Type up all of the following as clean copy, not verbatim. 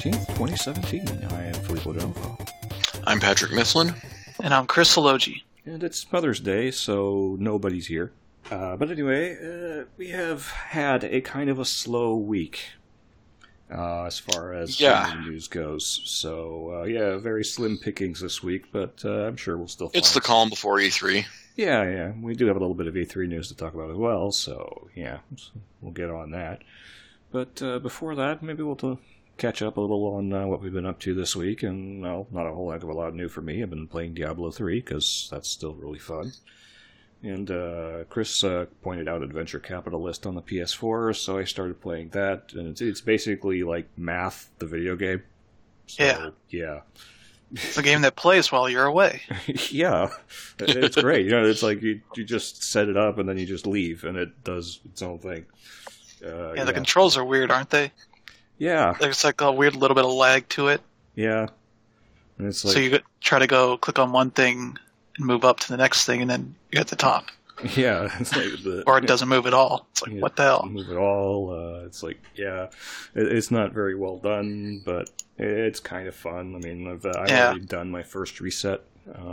14th, 2017. I am Filippo D'Onofrio. I'm Patrick Mifflin. And I'm Chris Elogi. And it's Mother's Day, so nobody's here. But anyway, we have had a kind of a slow week as far as news goes. So, very slim pickings this week, but I'm sure we'll still find It's the calm before E3. Yeah. We do have a little bit of E3 news to talk about as well, so we'll get on that. But before that, maybe we'll catch up a little on what we've been up to this week, and not a whole heck of a lot new for me. I've been playing Diablo 3, because that's still really fun. And Chris pointed out Adventure Capitalist on the PS4, so I started playing that, and it's basically like Math, the video game. So, yeah. It's a game that plays while you're away. Yeah, it's great. It's like you just set it up, and then you just leave, and it does its own thing. The controls are weird, aren't they? Yeah. There's like a weird little bit of lag to it. Yeah. And it's like, so you try to go click on one thing and move up to the next thing, and then you're at the top. Yeah. It's like or it doesn't move at all. It's like, what the hell? Move at all. It's like, it's not very well done, but it's kind of fun. I mean, I've already done my first reset.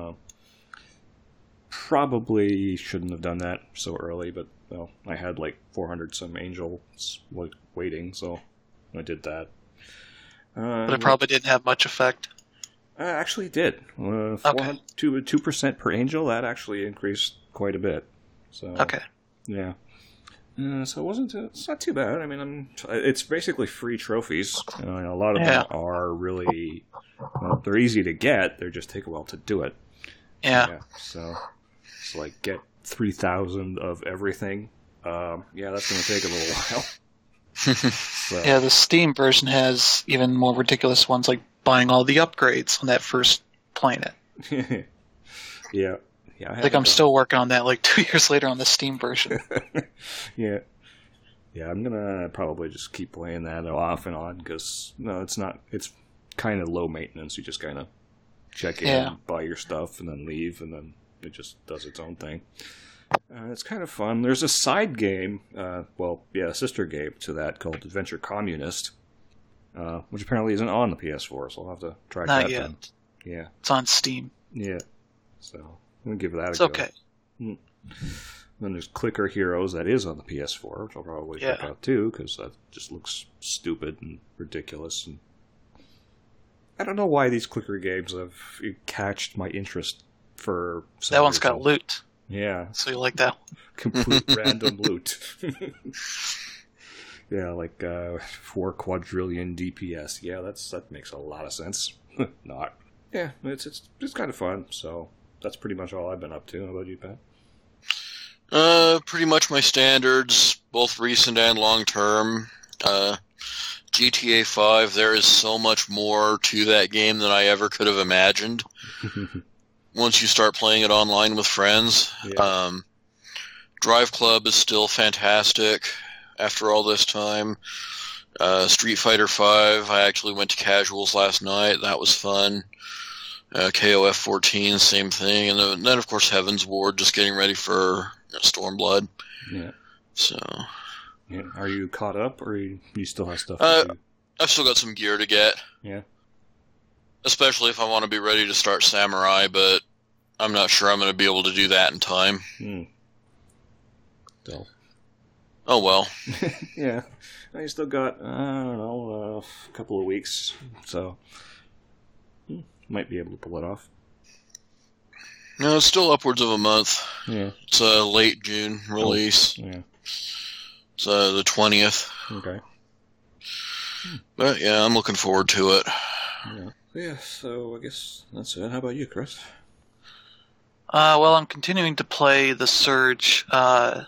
Probably shouldn't have done that so early, but I had like 400 some angels waiting, so I did that. But it probably didn't have much effect. Actually, it did. 2% per angel, that actually increased quite a bit. So, okay. Yeah. So it's not too bad. I mean, it's basically free trophies. A lot of them are really, they're easy to get. They just take a while to do it. Yeah. So it's like get 3,000 of everything. That's going to take a little while. So. Yeah, the Steam version has even more ridiculous ones, like buying all the upgrades on that first planet. Yeah. I'm still working on that like 2 years later on the Steam version. Yeah, I'm gonna probably just keep playing that off and on, because it's kind of low maintenance. You just kind of check in, buy your stuff, and then leave, and then it just does its own thing. It's kind of fun. There's a side game, a sister game to that called Adventure Communist, which apparently isn't on the PS4, so I'll have to track that down. Not yet. Yeah. It's on Steam. Yeah. So, I'm going to give that a go. It's okay. Then there's Clicker Heroes that is on the PS4, which I'll probably check out too, because that just looks stupid and ridiculous. And I don't know why these clicker games have catched my interest for some That one's reason. got loot. Yeah. So you like that one? Complete random loot. Yeah, like 4 quadrillion DPS. Yeah, that makes a lot of sense. Not. Yeah, it's kind of fun, so that's pretty much all I've been up to. How about you, Pat? Pretty much my standards, both recent and long-term. GTA 5, there is so much more to that game than I ever could have imagined. Once you start playing it online with friends. Yeah. Drive Club is still fantastic after all this time. Street Fighter 5, I actually went to casuals last night. That was fun. KOF 14, same thing. And then, of course, Heaven's Ward, just getting ready for Stormblood. Yeah. So. Yeah. Are you caught up, or you still have stuff? I've still got some gear to get. Yeah. Especially if I want to be ready to start Samurai, but I'm not sure I'm going to be able to do that in time. Still. Oh, well. Yeah. I still got, a couple of weeks, so might be able to pull it off. No, it's still upwards of a month. Yeah. It's a late June release. Oh, yeah. It's the 20th. Okay. But, yeah, I'm looking forward to it. Yeah, so I guess that's it. How about you, Chris? Well, I'm continuing to play The Surge, and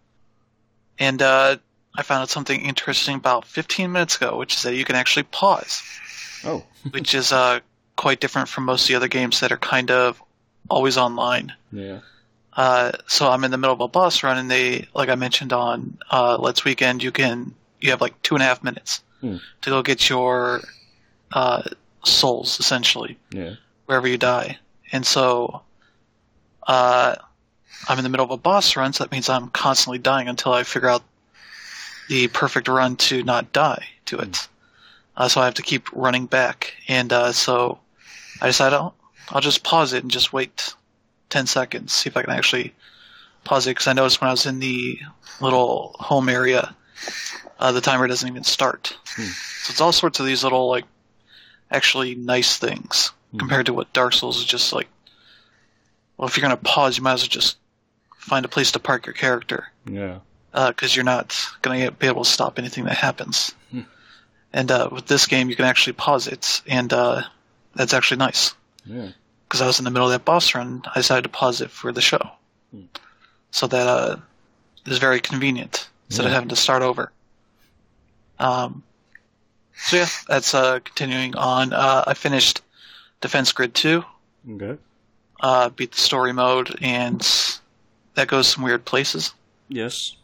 I found out something interesting about 15 minutes ago, which is that you can actually pause. Oh. Which is quite different from most of the other games that are kind of always online. Yeah. So I'm in the middle of a boss run, and they, like I mentioned on Let's Weekend, you have like 2.5 minutes to go get your souls, essentially. Yeah. Wherever you die. And so I'm in the middle of a boss run, so that means I'm constantly dying until I figure out the perfect run to not die to it. so I have to keep running back. And so I decided I'll just pause it and just wait 10 seconds, see if I can actually pause it, because I noticed when I was in the little home area, the timer doesn't even start. So it's all sorts of these little, like, actually nice things compared to what Dark Souls is just like, well, if you're going to pause, you might as well just find a place to park your character. Yeah. Because you're not going to be able to stop anything that happens. And with this game, you can actually pause it, and that's actually nice. Yeah. Because I was in the middle of that boss run, I decided to pause it for the show. So that is very convenient, instead of having to start over. So yeah, that's continuing on. I finished Defense Grid 2. Okay. Beat the story mode, and that goes some weird places. Yes.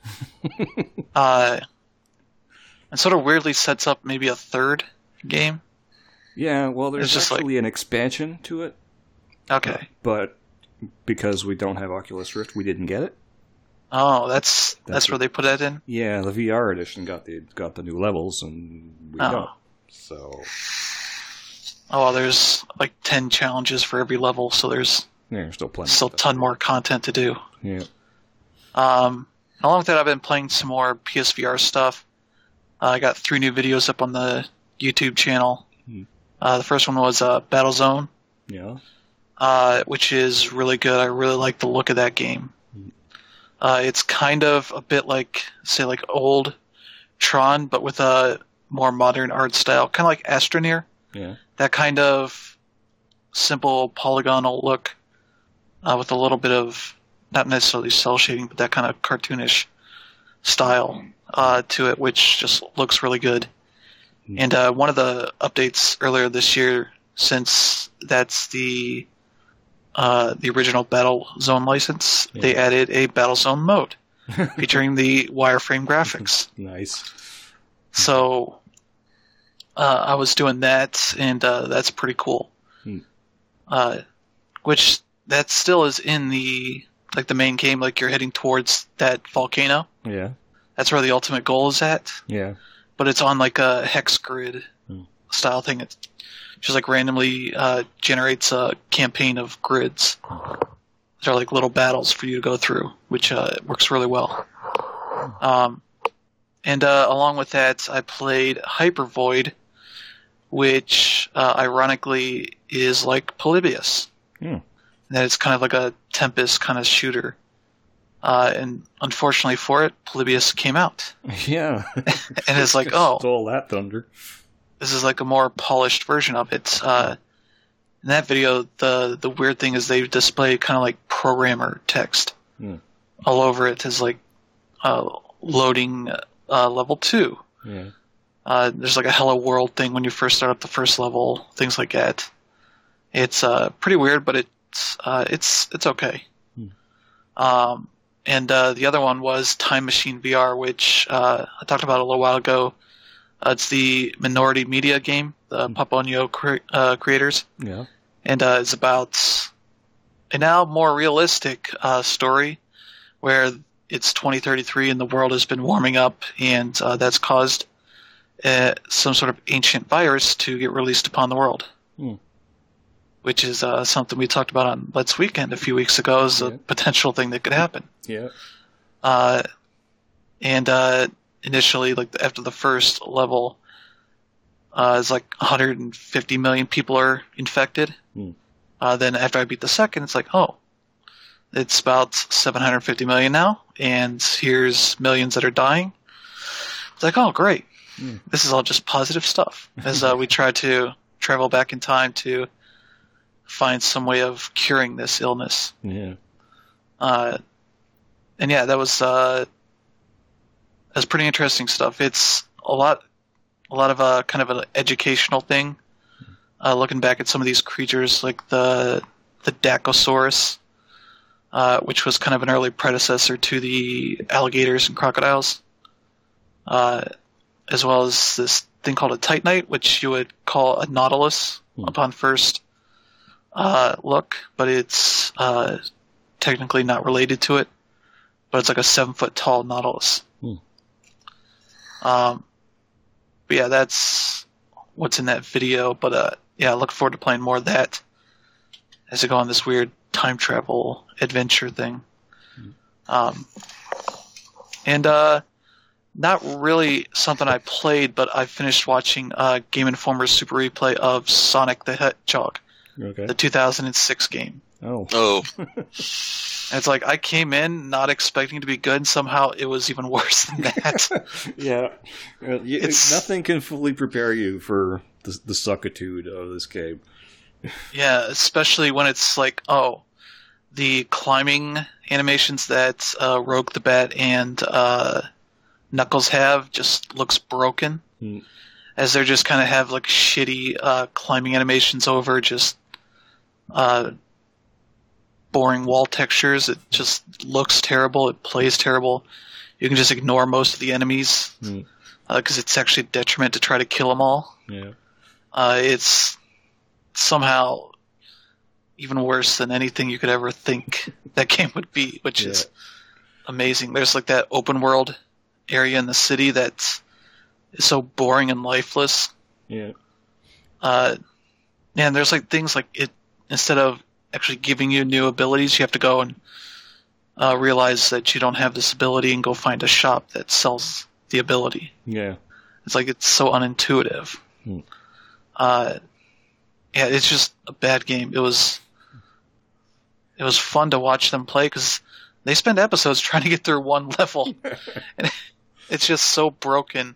And sort of weirdly sets up maybe a third game. Yeah, well, there's just actually an expansion to it. Okay. But because we don't have Oculus Rift, we didn't get it. Oh, that's where they put that in? Yeah, the VR edition got the new levels, and we don't. So. Oh, well, there's like 10 challenges for every level, so there's still plenty. Still a ton more content to do. Yeah. Along with that, I've been playing some more PSVR stuff. I got 3 new videos up on the YouTube channel. The first one was Battlezone. Yeah. Which is really good. I really like the look of that game. It's kind of a bit like, say, like old Tron, but with a more modern art style, kind of like Astroneer. Yeah. That kind of simple polygonal look, with a little bit of, not necessarily cell shading, but that kind of cartoonish style to it, which just looks really good. And one of the updates earlier this year, since that's the original Battlezone license, they added a Battlezone mode featuring the wireframe graphics. Nice. So I was doing that, and that's pretty cool. Which that still is in the main game, like you're heading towards that volcano. Yeah. That's where the ultimate goal is at. Yeah. But it's on like a hex grid style thing. It just like randomly generates a campaign of grids. They're like little battles for you to go through, which works really well. And along with that, I played Hyper Void, which ironically is like Polybius. And that it's kind of like a Tempest kind of shooter. And unfortunately for it, Polybius came out. Yeah. And it's like, stole that thunder. This is like a more polished version of it. In that video, the weird thing is they display kind of like programmer text all over it as like loading level 2. Yeah. There's like a hello world thing when you first start up the first level, things like that. It's pretty weird, but it's okay. And the other one was Time Machine VR, which I talked about a little while ago. It's the Minority Media game, the Paponio creators. Yeah. And it's about a now more realistic story where it's 2033 and the world has been warming up, and that's caused some sort of ancient virus to get released upon the world. Which is something we talked about on Let's Weekend a few weeks ago as a potential thing that could happen. Yeah. And initially, like after the first level, it's like 150 million people are infected. Then after I beat the second, it's like, it's about 750 million now, and here's millions that are dying. It's like, great. This is all just positive stuff. As we try to travel back in time to find some way of curing this illness. Yeah. And yeah, that's pretty interesting stuff. It's a lot of kind of an educational thing. Looking back at some of these creatures, like the Dacosaurus, which was kind of an early predecessor to the alligators and crocodiles, as well as this thing called a Titanite, which you would call a nautilus upon first look, but it's technically not related to it. But it's like a 7-foot tall nautilus. But yeah, that's what's in that video, but yeah, I look forward to playing more of that as I go on this weird time travel adventure thing. And not really something I played, but I finished watching Game Informer's Super Replay of Sonic the Hedgehog, the 2006 game. Oh. And it's like I came in not expecting to be good, and somehow it was even worse than that. Yeah. Nothing can fully prepare you for the suckitude of this game. Yeah, especially when it's like, the climbing animations that Rogue the Bat and Knuckles have just looks broken. As they're just kind of have like shitty climbing animations over just boring wall textures. It just looks terrible. It plays terrible. You can just ignore most of the enemies because it's actually a detriment to try to kill them all. Yeah. It's somehow even worse than anything you could ever think that game would be, which is amazing. There's like that open world area in the city that is so boring and lifeless. Yeah. And there's like things like it, instead of actually giving you new abilities, you have to go and realize that you don't have this ability and go find a shop that sells the ability. Yeah. It's like it's so unintuitive. Yeah, it's just a bad game. It was fun to watch them play because they spend episodes trying to get through one level, and it's just so broken.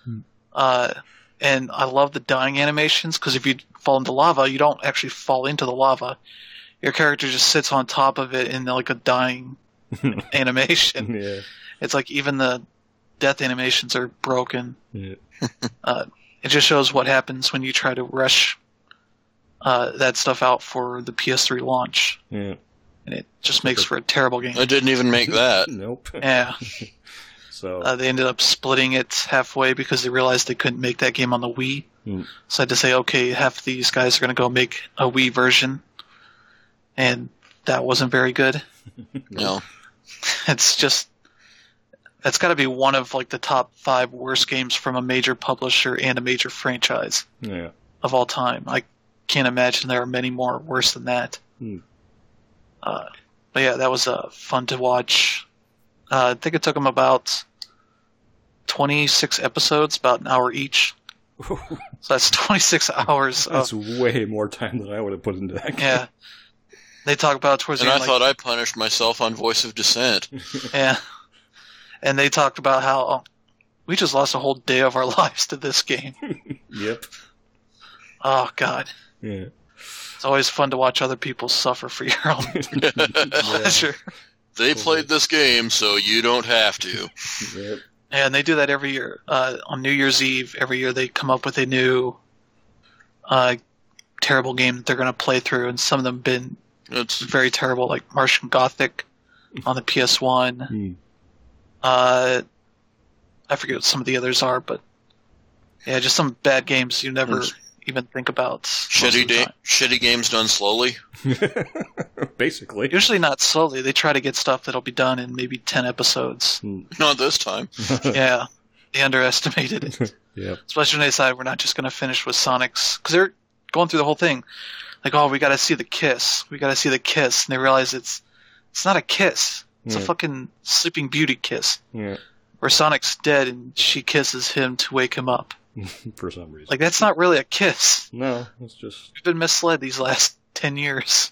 And I love the dying animations because if you fall into lava, you don't actually fall into the lava. Your character just sits on top of it in like a dying animation. Yeah. It's like even the death animations are broken. Yeah. It just shows what happens when you try to rush that stuff out for the PS3 launch. Yeah. And it just makes for a terrible game. I didn't even make that. Nope. Yeah. So they ended up splitting it halfway because they realized they couldn't make that game on the Wii. So I had to say, okay, half these guys are going to go make a Wii version. And that wasn't very good. No. It's just... That's got to be one of like the top 5 worst games from a major publisher and a major franchise of all time. I can't imagine there are many more worse than that. But yeah, that was fun to watch. I think it took them about 26 episodes, about an hour each. So that's 26 hours. That's way more time than I would have put into that game. Yeah. They talk about towards the end. And I thought I punished myself on Voice of Dissent. Yeah. And they talked about how we just lost a whole day of our lives to this game. Yep. Oh, God. Yeah. It's always fun to watch other people suffer for your own pleasure. They played this game, so you don't have to. Yep. And they do that every year. On New Year's Eve, every year they come up with a new terrible game that they're going to play through, and some of them have been very terrible, like Martian Gothic on the PS1. I forget what some of the others are, but yeah, just some bad games you never even think about. Shitty games done slowly? Basically. Usually not slowly. They try to get stuff that'll be done in maybe 10 episodes. Not this time. Yeah, they underestimated it. Yep. Especially when they decided we're not just going to finish with Sonic's, because they're going through the whole thing. Like, oh, we got to see the kiss. We got to see the kiss. And they realize it's not a kiss. It's a fucking Sleeping Beauty kiss. Yeah. Where Sonic's dead and she kisses him to wake him up. For some reason. Like, that's not really a kiss. No, it's just... We've been misled these last 10 years.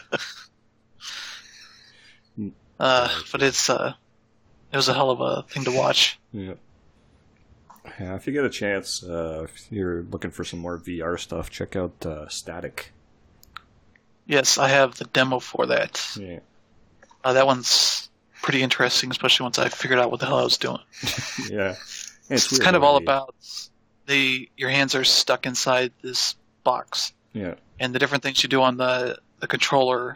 But it was a hell of a thing to watch. Yeah. Yeah, if you get a chance, if you're looking for some more VR stuff, check out Static. Yes, I have the demo for that. Yeah. That one's pretty interesting, especially once I figured out what the hell I was doing. Yeah. It's kind of all about your hands are stuck inside this box. Yeah. And the different things you do on the controller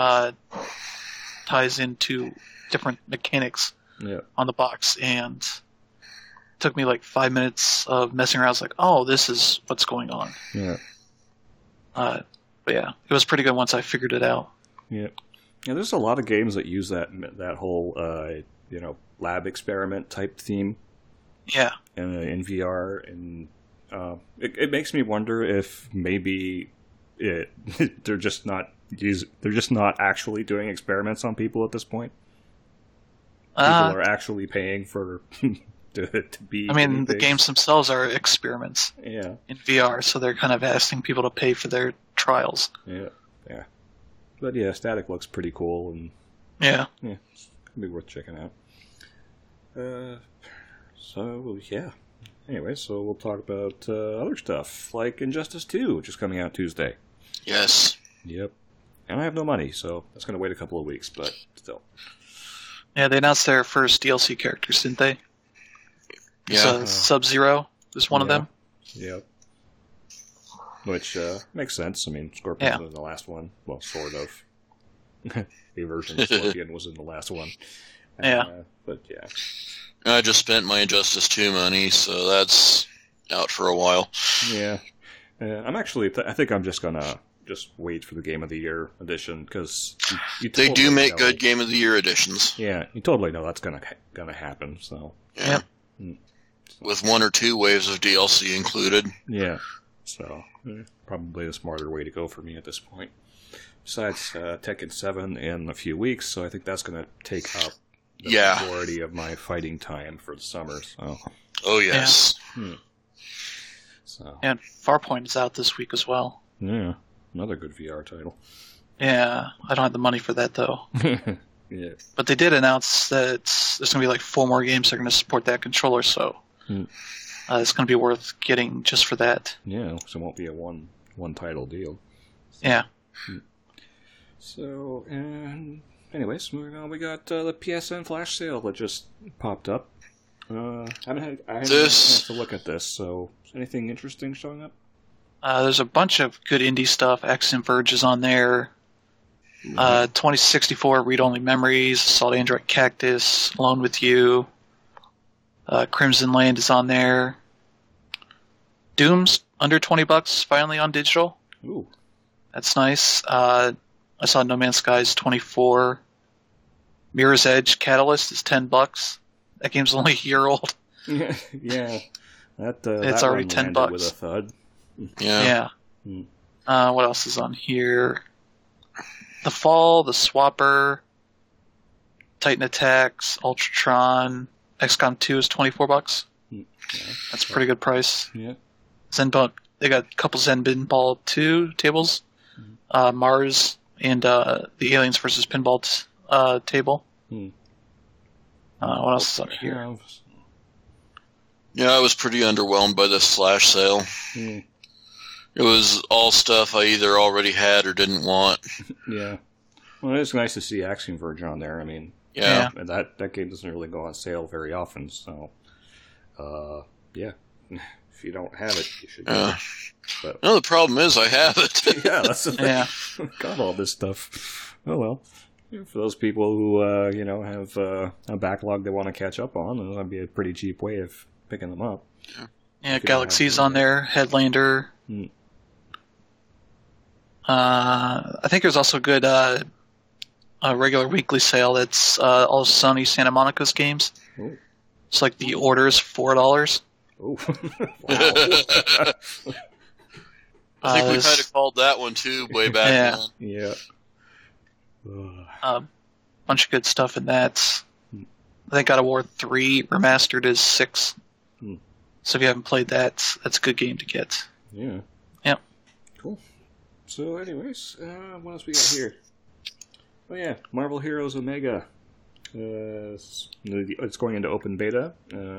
ties into different mechanics on the box. And it took me like 5 minutes of messing around. I was like, oh, this is what's going on. Yeah. But yeah, it was pretty good once I figured it out. Yeah. Yeah, there's a lot of games that use that whole lab experiment type theme. Yeah. In VR, and It makes me wonder if maybe they're just not actually doing experiments on people at this point. People are actually paying for to be. I mean, the games themselves are experiments. Yeah. In VR, so they're kind of asking people to pay for their trials. Yeah. But yeah, Static looks pretty cool, and it's gonna be worth checking out. So yeah. Anyway, so we'll talk about other stuff like Injustice 2, which is coming out Tuesday. Yes. Yep. And I have no money, so that's going to wait a couple of weeks, but still. Yeah, they announced their first DLC characters, didn't they? Yeah. Sub-Zero is one of them. Yep. Which makes sense. I mean, Scorpion was in the last one. Well, sort of. The version of Scorpion was in the last one. But yeah. I just spent my Injustice 2 money, so that's out for a while. Yeah. I'm actually... I think I'm just going to wait for the Game of the Year edition, because... They do make good Game of the Year editions. Yeah, you totally know that's going to happen, so... Yeah. With 1 or 2 waves of DLC included. Yeah. So, probably the smarter way to go for me at this point. Besides, Tekken 7 in a few weeks, so I think that's going to take up the majority of my fighting time for the summer. So. Oh, yes. Yeah. So. And Farpoint is out this week as well. Yeah, another good VR title. Yeah, I don't have the money for that, though. Yeah. But they did announce that there's going to be like 4 more games that are going to support that controller, so it's going to be worth getting just for that. Yeah, so it won't be a one title deal. Yeah. So, and anyways, moving on, we got the PSN flash sale that just popped up. I haven't had a chance to look at this, so is anything interesting showing up? There's a bunch of good indie stuff. Axiom Verge is on there. 2064 Read-Only Memories, Assault Android Cactus, Alone with You. Crimson Land is on there. Doom's under $20 finally on digital. Ooh. That's nice. I saw No Man's Sky is $24. Mirror's Edge Catalyst is $10. That game's only a year old. Yeah. It's that already $10 with a thud. Yeah. What else is on here? The Fall, The Swapper, Titan Attacks, Ultratron, XCOM 2 is $24. Yeah. That's a pretty good price. Yeah. Zenbone, they got a couple Zen Pinball 2 tables. Mars and the Aliens vs. Pinball table. What else is on here? Yeah, I was pretty underwhelmed by this flash sale. It was all stuff I either already had or didn't want. Yeah. Well, it's nice to see Axiom Verge on there. I mean, and that game doesn't really go on sale very often, so yeah. If you don't have it, you should get it. But, no, the problem is I have it. Yeah, that's the thing. Yeah. Got all this stuff. Oh well. For those people who have a backlog they want to catch up on, that'd be a pretty cheap way of picking them up. Yeah, Galaxy's on there, Headlander. I think there's also a good a regular weekly sale that's all Sony Santa Monica's games. Ooh. It's like The Order's $4. Oh, I think we kind of called that one too way back then. Yeah. Bunch of good stuff in that. I think God of War 3 Remastered is $6. So if you haven't played that, that's a good game to get. Yeah. Yep. Cool. So anyways, what else we got here? Oh yeah, Marvel Heroes Omega. It's going into open beta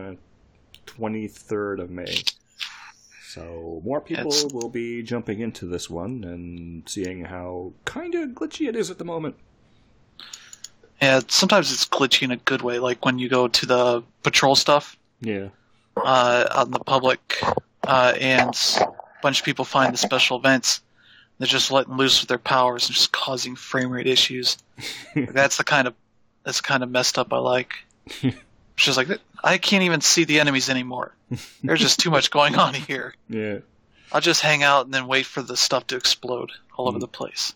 23rd of May. So more people will be jumping into this one and seeing how kind of glitchy it is at the moment. Yeah, sometimes it's glitchy in a good way, like when you go to the patrol stuff. Yeah. Out in the public, and a bunch of people find the special events. They're just letting loose with their powers and just causing frame rate issues. That's kind of messed up. I like. It's just like I can't even see the enemies anymore. There's just too much going on here. Yeah. I'll just hang out and then wait for the stuff to explode all over the place.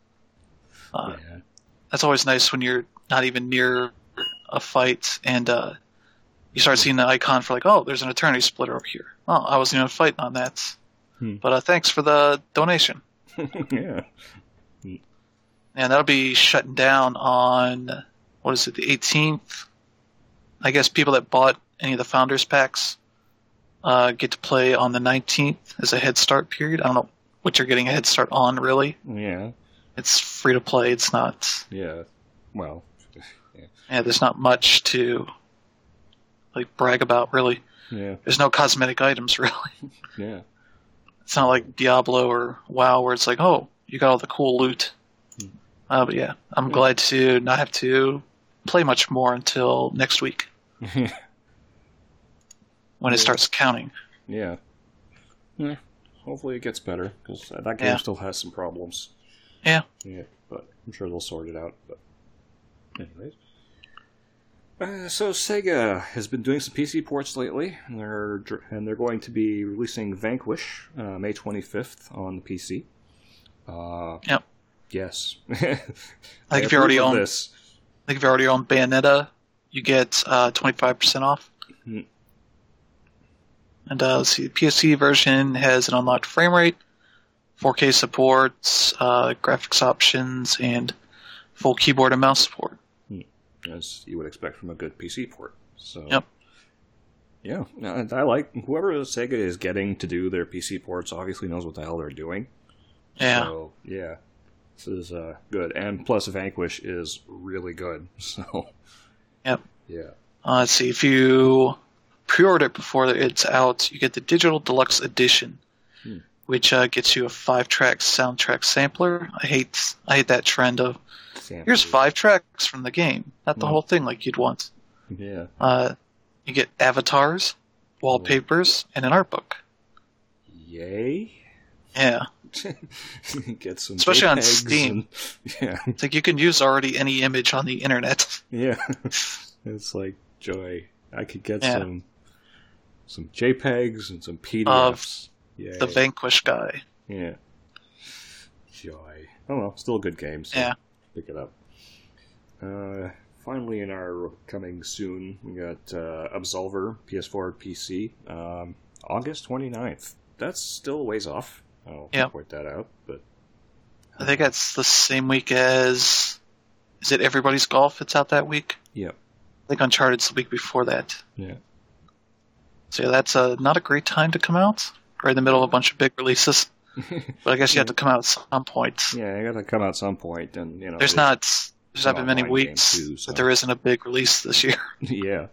That's always nice when you're not even near a fight and you start seeing the icon for like, oh, there's an Eternity Splitter over here. Oh, I wasn't even fighting on that. Hmm. But thanks for the donation. Yeah. And that'll be shutting down on, what is it, the 18th? I guess people that bought any of the Founders Packs get to play on the 19th as a head start period. I don't know what you're getting a head start on, really. Yeah. It's free to play. It's not... Yeah. Well... Yeah, there's not much to brag about, really. Yeah. There's no cosmetic items, really. Yeah. It's not like Diablo or WoW where it's like, oh, you got all the cool loot. But yeah, I'm glad to not have to play much more until next week. When it starts counting. Yeah. Yeah. Hopefully it gets better, because that game still has some problems. Yeah. Yeah, but I'm sure they'll sort it out. But anyways. So Sega has been doing some PC ports lately, and they're going to be releasing Vanquish May 25th on the PC. Yep. Yes. I think if you already own Bayonetta, you get 25% off. Mm-hmm. And let's see, the PC version has an unlocked frame rate, 4K supports, graphics options, and full keyboard and mouse support. As you would expect from a good PC port. So, yep. Yeah, I like whoever Sega is getting to do their PC ports obviously knows what the hell they're doing. Yeah. So, yeah, this is good. And plus, Vanquish is really good. So, yep. Yeah. Let's see, if you pre-order it before it's out, you get the Digital Deluxe Edition, which gets you a 5-track soundtrack sampler. I hate that trend of here's 5 tracks from the game, not the whole thing like you'd want. Yeah. You get avatars, wallpapers, and an art book. Yay. Yeah. Get some especially on JPEGs Steam. Yeah. It's like you can use already any image on the internet. Yeah. It's like joy. I could get some JPEGs and some PDFs. Yay. The Vanquish guy. Yeah. Joy. Oh well, still a good game. So yeah. Pick it up. Finally, in our coming soon, we got Absolver, PS4, PC, August 29th. That's still a ways off. I'll point that out. But I think that's the same week as... Is it Everybody's Golf? It's out that week? Yep. I think Uncharted's the week before that. Yeah. So yeah, that's not a great time to come out. Right in the middle of a bunch of big releases. But I guess you have to come out at some point. Yeah, you got to come out at some point, and there's not been many weeks that there isn't a big release this year. Yeah,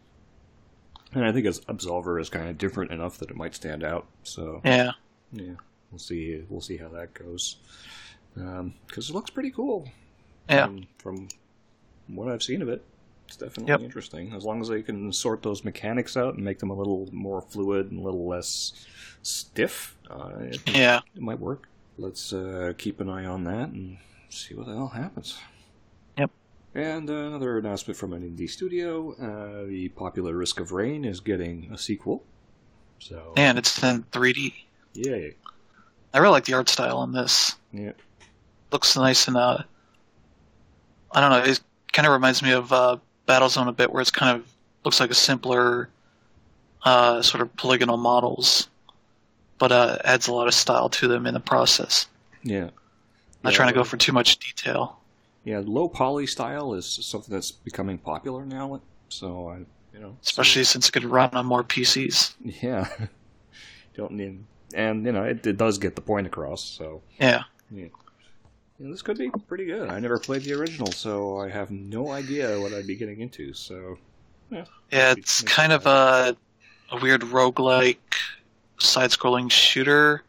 and I think Absolver is kind of different enough that it might stand out. So yeah, we'll see how that goes, because it looks pretty cool. Yeah, from what I've seen of it, it's definitely interesting. As long as they can sort those mechanics out and make them a little more fluid and a little less stiff, it might work. Let's keep an eye on that and see what the hell happens. Yep. And another announcement from an indie studio: the popular Risk of Rain is getting a sequel. So, and it's in 3D. Yay! I really like the art style on this. Yeah, looks nice and I don't know. It kind of reminds me of Battlezone a bit, where it's kind of looks like a simpler sort of polygonal models. But adds a lot of style to them in the process. Yeah. Not trying to go for too much detail. Yeah, low poly style is something that's becoming popular now. So, especially since it could run on more PCs. Yeah. Don't need, and it does get the point across. So yeah. This could be pretty good. I never played the original, so I have no idea what I'd be getting into. So yeah, it's kind of a weird roguelike side-scrolling shooter.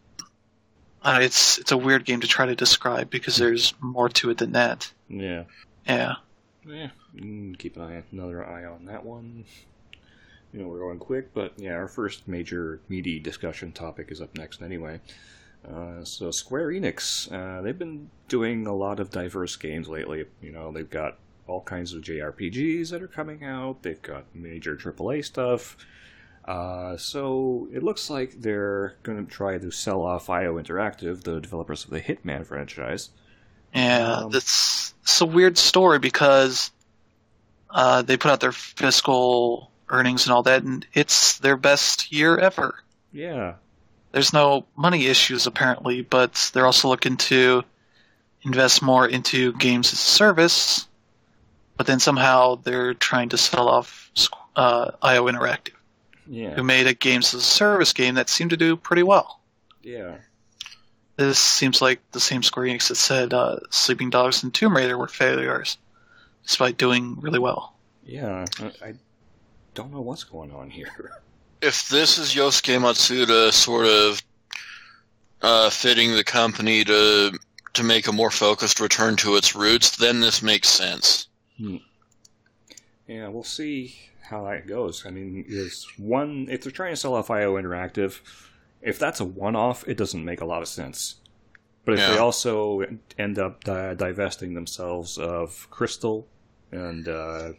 It's a weird game to try to describe because there's more to it than that. Yeah. Yeah. Yeah. Keep another eye on that one. We're going quick, but yeah, our first major meaty discussion topic is up next anyway. So Square Enix, they've been doing a lot of diverse games lately. They've got all kinds of JRPGs that are coming out. They've got major AAA stuff. So it looks like they're going to try to sell off IO Interactive, the developers of the Hitman franchise. Yeah, it's a weird story because they put out their fiscal earnings and all that, and it's their best year ever. Yeah. There's no money issues apparently, but they're also looking to invest more into games as a service, but then somehow they're trying to sell off IO Interactive, who made a games as a service game that seemed to do pretty well. Yeah. This seems like the same Square Enix that said Sleeping Dogs and Tomb Raider were failures, despite doing really well. Yeah, I don't know what's going on here. If this is Yosuke Matsuda sort of fitting the company to make a more focused return to its roots, then this makes sense. Yeah, we'll see how that goes. I mean, if they're trying to sell off IO Interactive, if that's a one-off, it doesn't make a lot of sense. But if they also end up divesting themselves of Crystal and the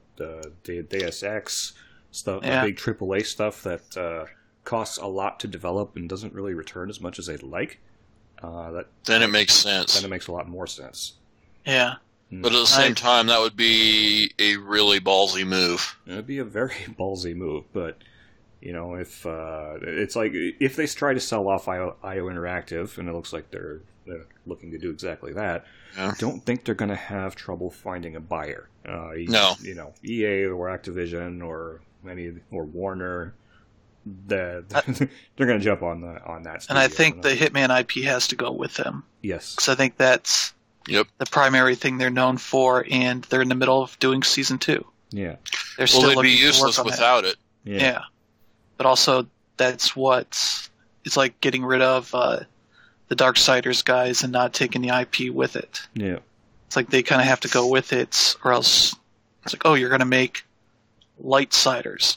Deus Ex stuff, the big AAA stuff that costs a lot to develop and doesn't really return as much as they'd like, then it makes sense. Then it makes a lot more sense. Yeah. But at the same time, that would be a really ballsy move. It would be a very ballsy move, but if it's like if they try to sell off IO Interactive, and it looks like they're looking to do exactly that, I don't think they're going to have trouble finding a buyer. No, EA or Activision or Warner, they're going to jump on that. And I think the Hitman IP has to go with them. Yes, because I think that's the primary thing they're known for, and they're in the middle of doing Season 2. Yeah, they'd be useless without it. Yeah. But also, that's it's like getting rid of the Darksiders guys and not taking the IP with it. Yeah. It's like they kind of have to go with it, or else it's like, oh, you're going to make Lightsiders.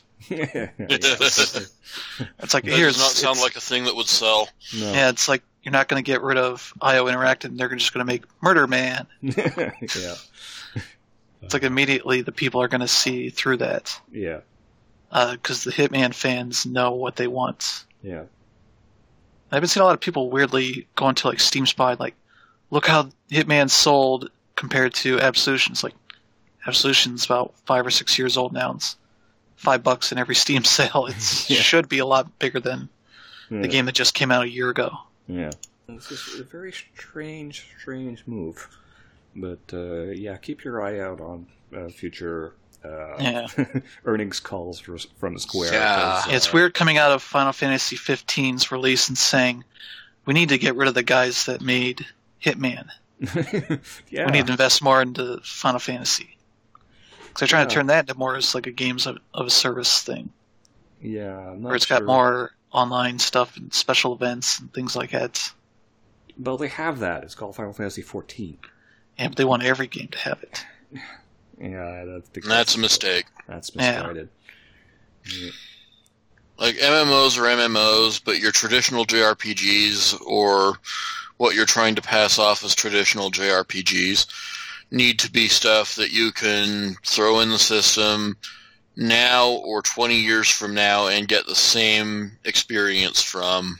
It's like, that does not sound like a thing that would sell. No. Yeah, it's like you're not going to get rid of IO Interactive, and they're just going to make Murder Man. Yeah. It's like immediately the people are going to see through that. Yeah. Because the Hitman fans know what they want. Yeah. I've been seeing a lot of people weirdly going to like Steam Spy, like, look how Hitman sold compared to Absolution. It's like, Absolution's about 5 or 6 years old now. It's $5 in every Steam sale. It should be a lot bigger than the game that just came out a year ago. Yeah. This is a very strange move. But, keep your eye out on future earnings calls from Square. Yeah. It's weird coming out of Final Fantasy XV's release and saying, we need to get rid of the guys that made Hitman. Yeah. We need to invest more into Final Fantasy. Because they're trying to turn that into more as like a games of a service thing. Yeah, I'm not where it's got more online stuff and special events and things like that. Well, they have that. It's called Final Fantasy XIV. Yeah, but they want every game to have it. Yeah, that's a mistake. That's misguided. Yeah. Like, MMOs are MMOs, but your traditional JRPGs, or what you're trying to pass off as traditional JRPGs, need to be stuff that you can throw in the system now or 20 years from now and get the same experience from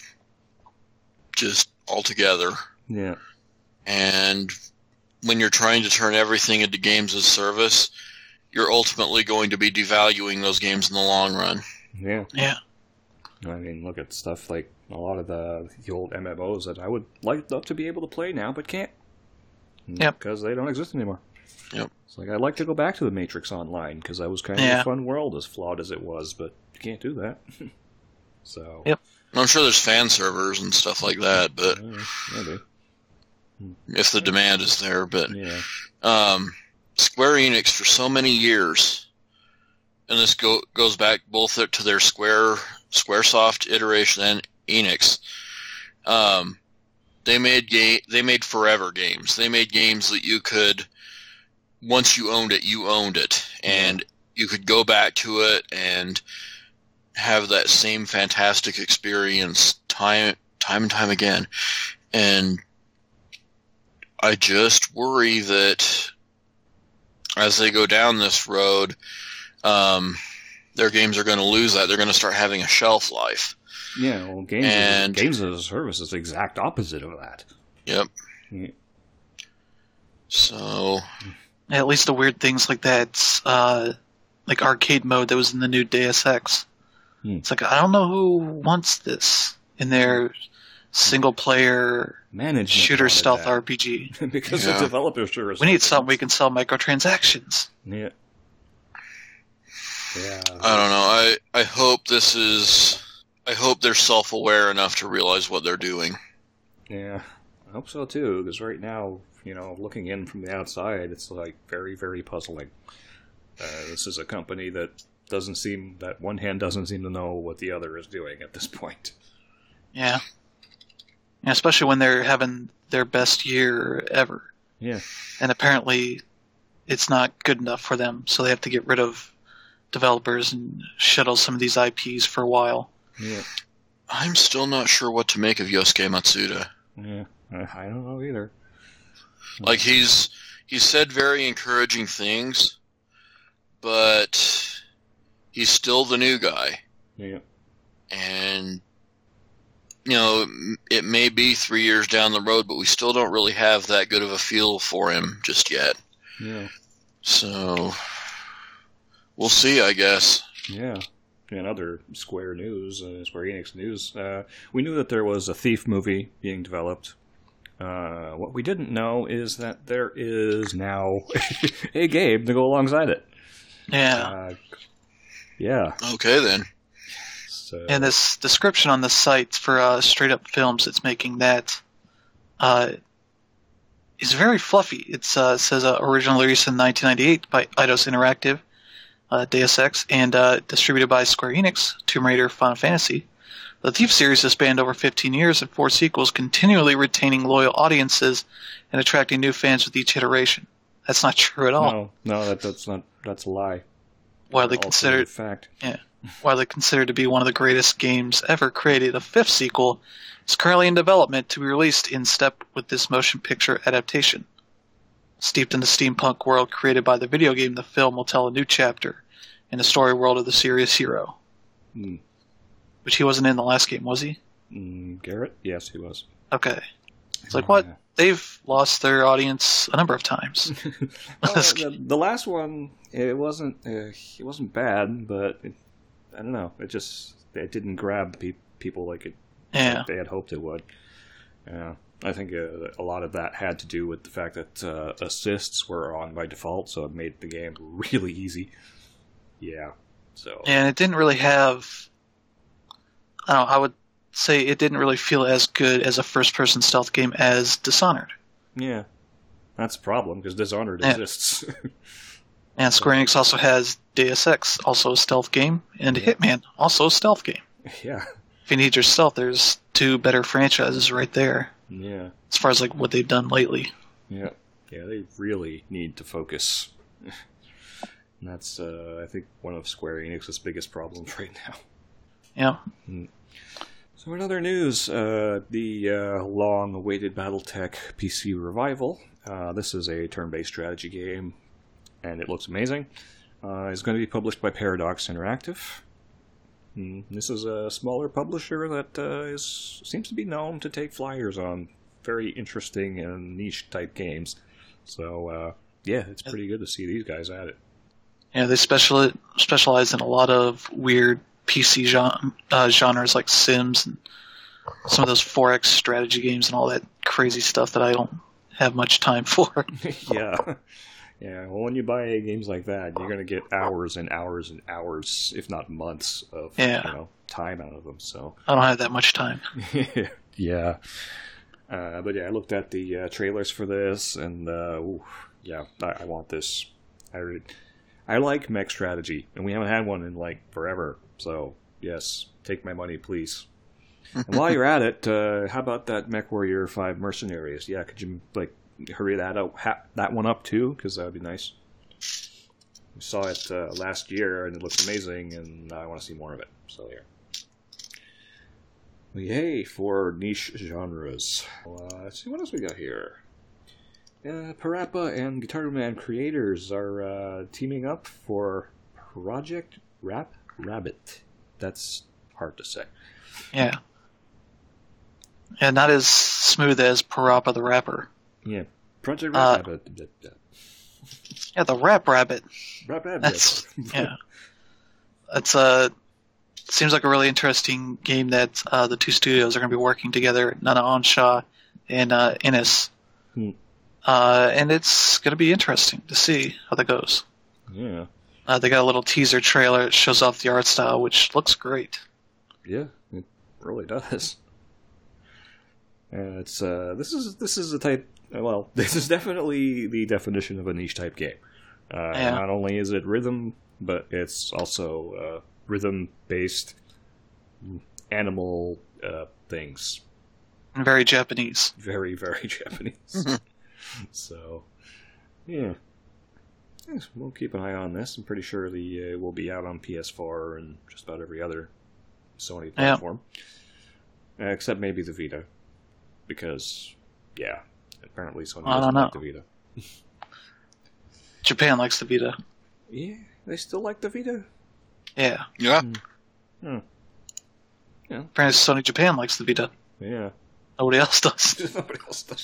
just altogether. Yeah. And when you're trying to turn everything into games as service, you're ultimately going to be devaluing those games in the long run. Yeah. Yeah. I mean, look at stuff like a lot of the old MMOs that I would like to be able to play now, but can't. Yep. Because they don't exist anymore. Yep. It's like, I'd like to go back to the Matrix Online, because that was kind of a fun world, as flawed as it was, but you can't do that. So. Yep. I'm sure there's fan servers and stuff like that, but maybe. If the demand is there, but Square Enix for so many years, and this goes back both to their SquareSoft iteration and Enix. They made forever games. They made games that you could, once you owned it, and you could go back to it and have that same fantastic experience time and time again. And I just worry that as they go down this road, their games are going to lose that. They're going to start having a shelf life. Yeah, well, games as a service is the exact opposite of that. Yep. Yeah. So, at least the weird things like that, like arcade mode that was in the new Deus Ex. It's like, I don't know who wants this in their single player Management shooter wanted stealth that. RPG. Because Yeah. the developers sure as We need something we can sell microtransactions. Yeah. Yeah. I don't know. I hope this is. I hope they're self-aware enough to realize what they're doing. Yeah. I hope so too, because right now, looking in from the outside, it's like very, very puzzling. This is a company that one hand doesn't seem to know what the other is doing at this point. Yeah. Yeah, especially when they're having their best year ever. Yeah. And apparently it's not good enough for them, so they have to get rid of developers and shuttle some of these IPs for a while. Yeah. I'm still not sure what to make of Yosuke Matsuda. Yeah. I don't know either. Like he's said very encouraging things, but he's still the new guy. Yeah. And it may be 3 years down the road, but we still don't really have that good of a feel for him just yet. Yeah. So we'll see, I guess. Yeah. In other Square Enix news, we knew that there was a Thief movie being developed. What we didn't know is that there is now a game to go alongside it. Yeah. Yeah. Okay, then. So, And this description on the site for Straight Up Films that's making that is very fluffy. It says originally released in 1998 by Eidos Interactive, Deus Ex, and distributed by Square Enix, Tomb Raider, Final Fantasy. The Thief series has spanned over 15 years and 4 sequels, continually retaining loyal audiences and attracting new fans with each iteration. That's not true at all. No, that's a lie. Widely Also considered, a fact. widely considered to be one of the greatest games ever created, a 5th sequel is currently in development to be released in step with this motion picture adaptation. Steeped in the steampunk world created by the video game, the film will tell a new chapter in the story world of the serious hero. Which he wasn't in the last game, was he? Garrett? Yes, he was. Okay. It's like, what? They've lost their audience a number of times. The last one, it wasn't bad, but I don't know. It didn't grab people like they had hoped it would. Yeah, I think a lot of that had to do with the fact that assists were on by default, so it made the game really easy. Yeah. So. And it didn't really have. I would say it didn't really feel as good as a first-person stealth game as Dishonored. Yeah, that's a problem because Dishonored exists. And Square Enix also has Deus Ex, also a stealth game, and Hitman, also a stealth game. Yeah. If you need your stealth, there's 2 better franchises right there. Yeah. As far as like what they've done lately. Yeah. Yeah, they really need to focus. And that's, I think, one of Square Enix's biggest problems right now. Yeah. So in other news, the long-awaited BattleTech PC revival. This is a turn-based strategy game, and it looks amazing. It's going to be published by Paradox Interactive. This is a smaller publisher that seems to be known to take flyers on very interesting and niche-type games. So, yeah, it's pretty good to see these guys at it. Yeah, they specialize in a lot of weird PC genres like Sims and some of those 4X strategy games and all that crazy stuff that I don't have much time for. Yeah. Yeah, well, when you buy games like that, you're going to get hours and hours and hours, if not months, of time out of them. So I don't have that much time. Yeah. But yeah, I looked at the trailers for this, and I want this. I like mech strategy, and we haven't had one in forever. So yes, take my money, please. And while you're at it, how about that MechWarrior 5 Mercenaries? Yeah, could you hurry that one up too? Because that would be nice. We saw it last year, and it looked amazing, and I want to see more of it. So yeah. Well, yay for niche genres. Let's see what else we got here. Parappa and Guitar Man creators are teaming up for Project Rabbit. That's hard to say. Yeah. And not as smooth as Parappa the Rapper. Yeah. Project Rabbit. Yeah, the Rap Rabbit. That's yeah. It's seems like a really interesting game that the two studios are going to be working together, Nana Onshaw and Innes. And it's going to be interesting to see how that goes. Yeah. They got a little teaser trailer that shows off the art style, which looks great. Yeah, it really does. It's this is a type. Well, this is definitely the definition of a niche type game. Not only is it rhythm, but it's also rhythm-based animal things. And very Japanese. Very, very Japanese. So, yeah. Yes, we'll keep an eye on this. I'm pretty sure the will be out on PS4 and just about every other Sony platform. Except maybe the Vita. Because, yeah, apparently Sony doesn't like the Vita. Japan likes the Vita. Yeah, they still like the Vita? Yeah. Yeah. Yeah. Apparently Sony Japan likes the Vita. Yeah. Nobody else does. Nobody else does.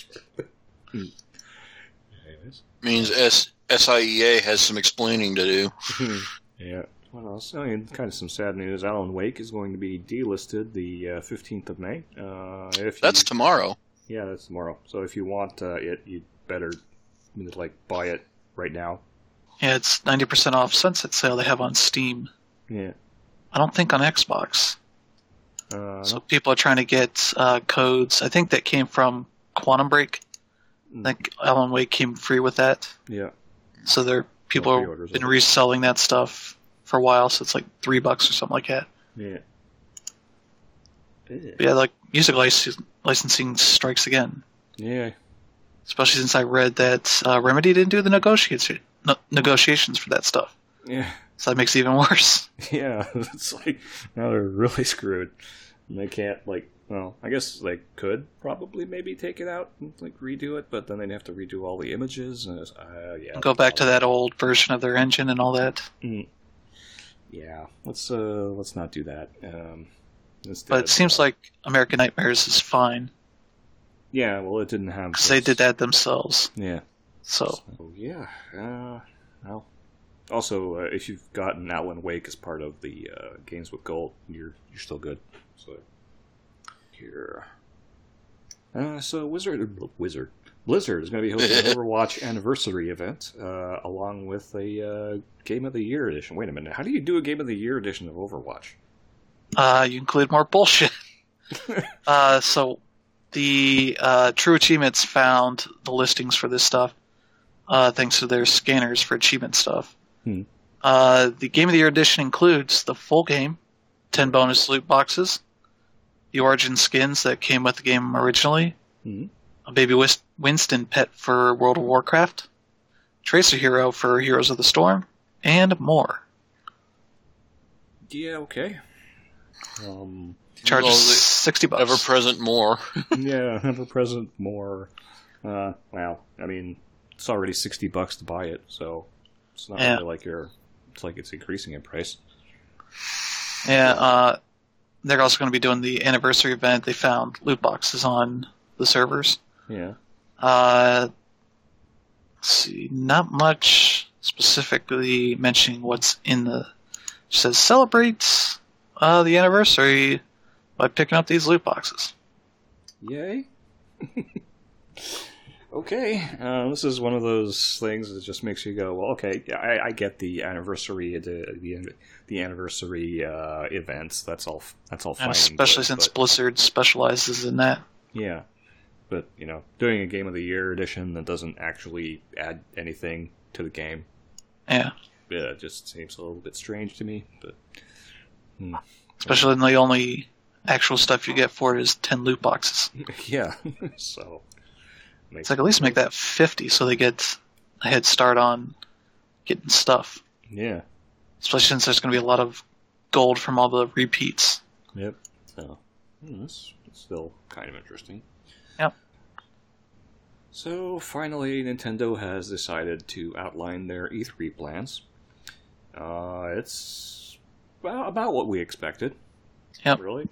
Means SIEA has some explaining to do. Yeah. What else? I mean, kind of some sad news. Alan Wake is going to be delisted the 15th of May. That's tomorrow. Yeah, that's tomorrow. So if you want it, you'd better buy it right now. Yeah, it's 90% off Sunset sale they have on Steam. Yeah. I don't think on Xbox. So people are trying to get codes. I think that came from Quantum Break. I think Alan Wake came free with that. Yeah. So people have been reselling that stuff for a while, so it's like $3 or something like that. Yeah. But yeah, like music licensing strikes again. Yeah. Especially since I read that Remedy didn't do the negotiations for that stuff. Yeah. So that makes it even worse. Yeah, it's like, now they're really screwed. And they can't, I guess they could probably maybe take it out and, redo it, but then they'd have to redo all the images. And and go back to that old version of their engine and all that. Yeah, let's not do that. But it seems like American Nightmares is fine. Yeah, well, it didn't have... Because they did that themselves. Yeah. So yeah. Well... Also, if you've gotten Alan Wake as part of the Games with Gold, you're still good. So here, so Blizzard is going to be hosting an Overwatch anniversary event along with a Game of the Year edition. Wait a minute, how do you do a Game of the Year edition of Overwatch? You include more bullshit. So the True Achievements found the listings for this stuff thanks to their scanners for achievement stuff. The Game of the Year edition includes the full game, 10 bonus loot boxes, the Origin skins that came with the game originally, a Baby Winston pet for World of Warcraft, Tracer Hero for Heroes of the Storm, and more. Yeah, okay. Charges $60. Ever present more. Yeah, ever present more. Well, I mean, it's already $60 to buy it, so it's not really like it's like it's increasing in price. Yeah, they're also going to be doing the anniversary event. They found loot boxes on the servers. Yeah. Let's see, not much specifically mentioning what's in the... It says celebrate the anniversary by picking up these loot boxes. Yay. Okay, this is one of those things that just makes you go, well, okay, I get the anniversary, the anniversary events. That's all fine. And especially since Blizzard specializes in that. Yeah, but doing a Game of the Year edition that doesn't actually add anything to the game. Yeah, it just seems a little bit strange to me. But especially when the only actual stuff you get for it is 10 loot boxes. Yeah, so. It's like, at least make that 50 so they get a head start on getting stuff. Yeah. Especially since there's going to be a lot of gold from all the repeats. Yep. So, that's still kind of interesting. Yep. So, finally, Nintendo has decided to outline their E3 plans. It's about what we expected. Yep. Really?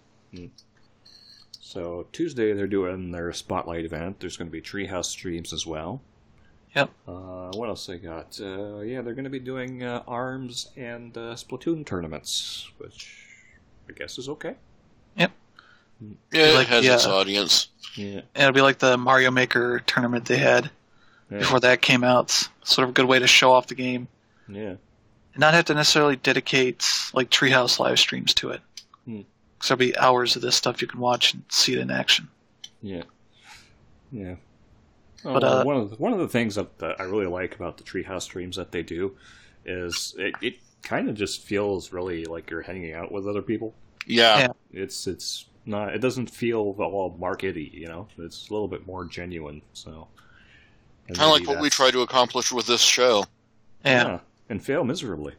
So Tuesday they're doing their Spotlight event. There's going to be Treehouse streams as well. Yep. What else they got? Yeah, they're going to be doing ARMS and Splatoon tournaments, which I guess is okay. Yep. Yeah, it has its audience. Yeah. It'll be like the Mario Maker tournament they had before that came out. Sort of a good way to show off the game. Yeah. And not have to necessarily dedicate like Treehouse live streams to it. Because there'll be hours of this stuff you can watch and see it in action. Yeah. Yeah. But, one of the things that I really like about the Treehouse streams that they do is it kind of just feels really like you're hanging out with other people. Yeah. It's not. It doesn't feel all markety, you know. It's a little bit more genuine. So kind of like what we try to accomplish with this show. Yeah. And fail miserably.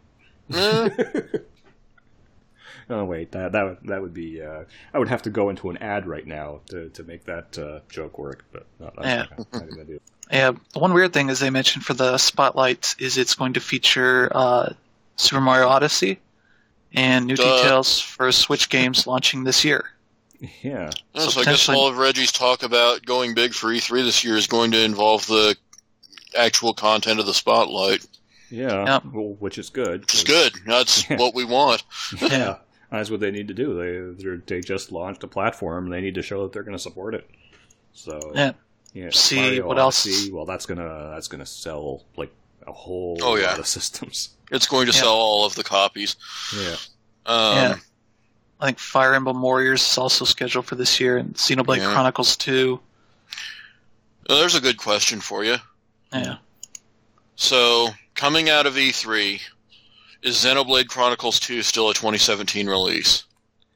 Oh wait, that would be. I would have to go into an ad right now to make that joke work, but no, that's not gonna do it. Yeah. One weird thing is they mentioned for the Spotlight is it's going to feature Super Mario Odyssey and new details for Switch games launching this year. Yeah. So I guess all of Reggie's talk about going big for E3 this year is going to involve the actual content of the Spotlight. Yeah, well, which is good. It's good. That's what we want. Yeah, that's what they need to do. They just launched a platform, and they need to show that they're going to support it. So see Mario what Odyssey, else. Well, that's gonna sell like a whole lot of systems. It's going to sell all of the copies. Yeah. I think Fire Emblem Warriors is also scheduled for this year, and Xenoblade Chronicles 2. There's a good question for you. Yeah. So, coming out of E3, is Xenoblade Chronicles 2 still a 2017 release?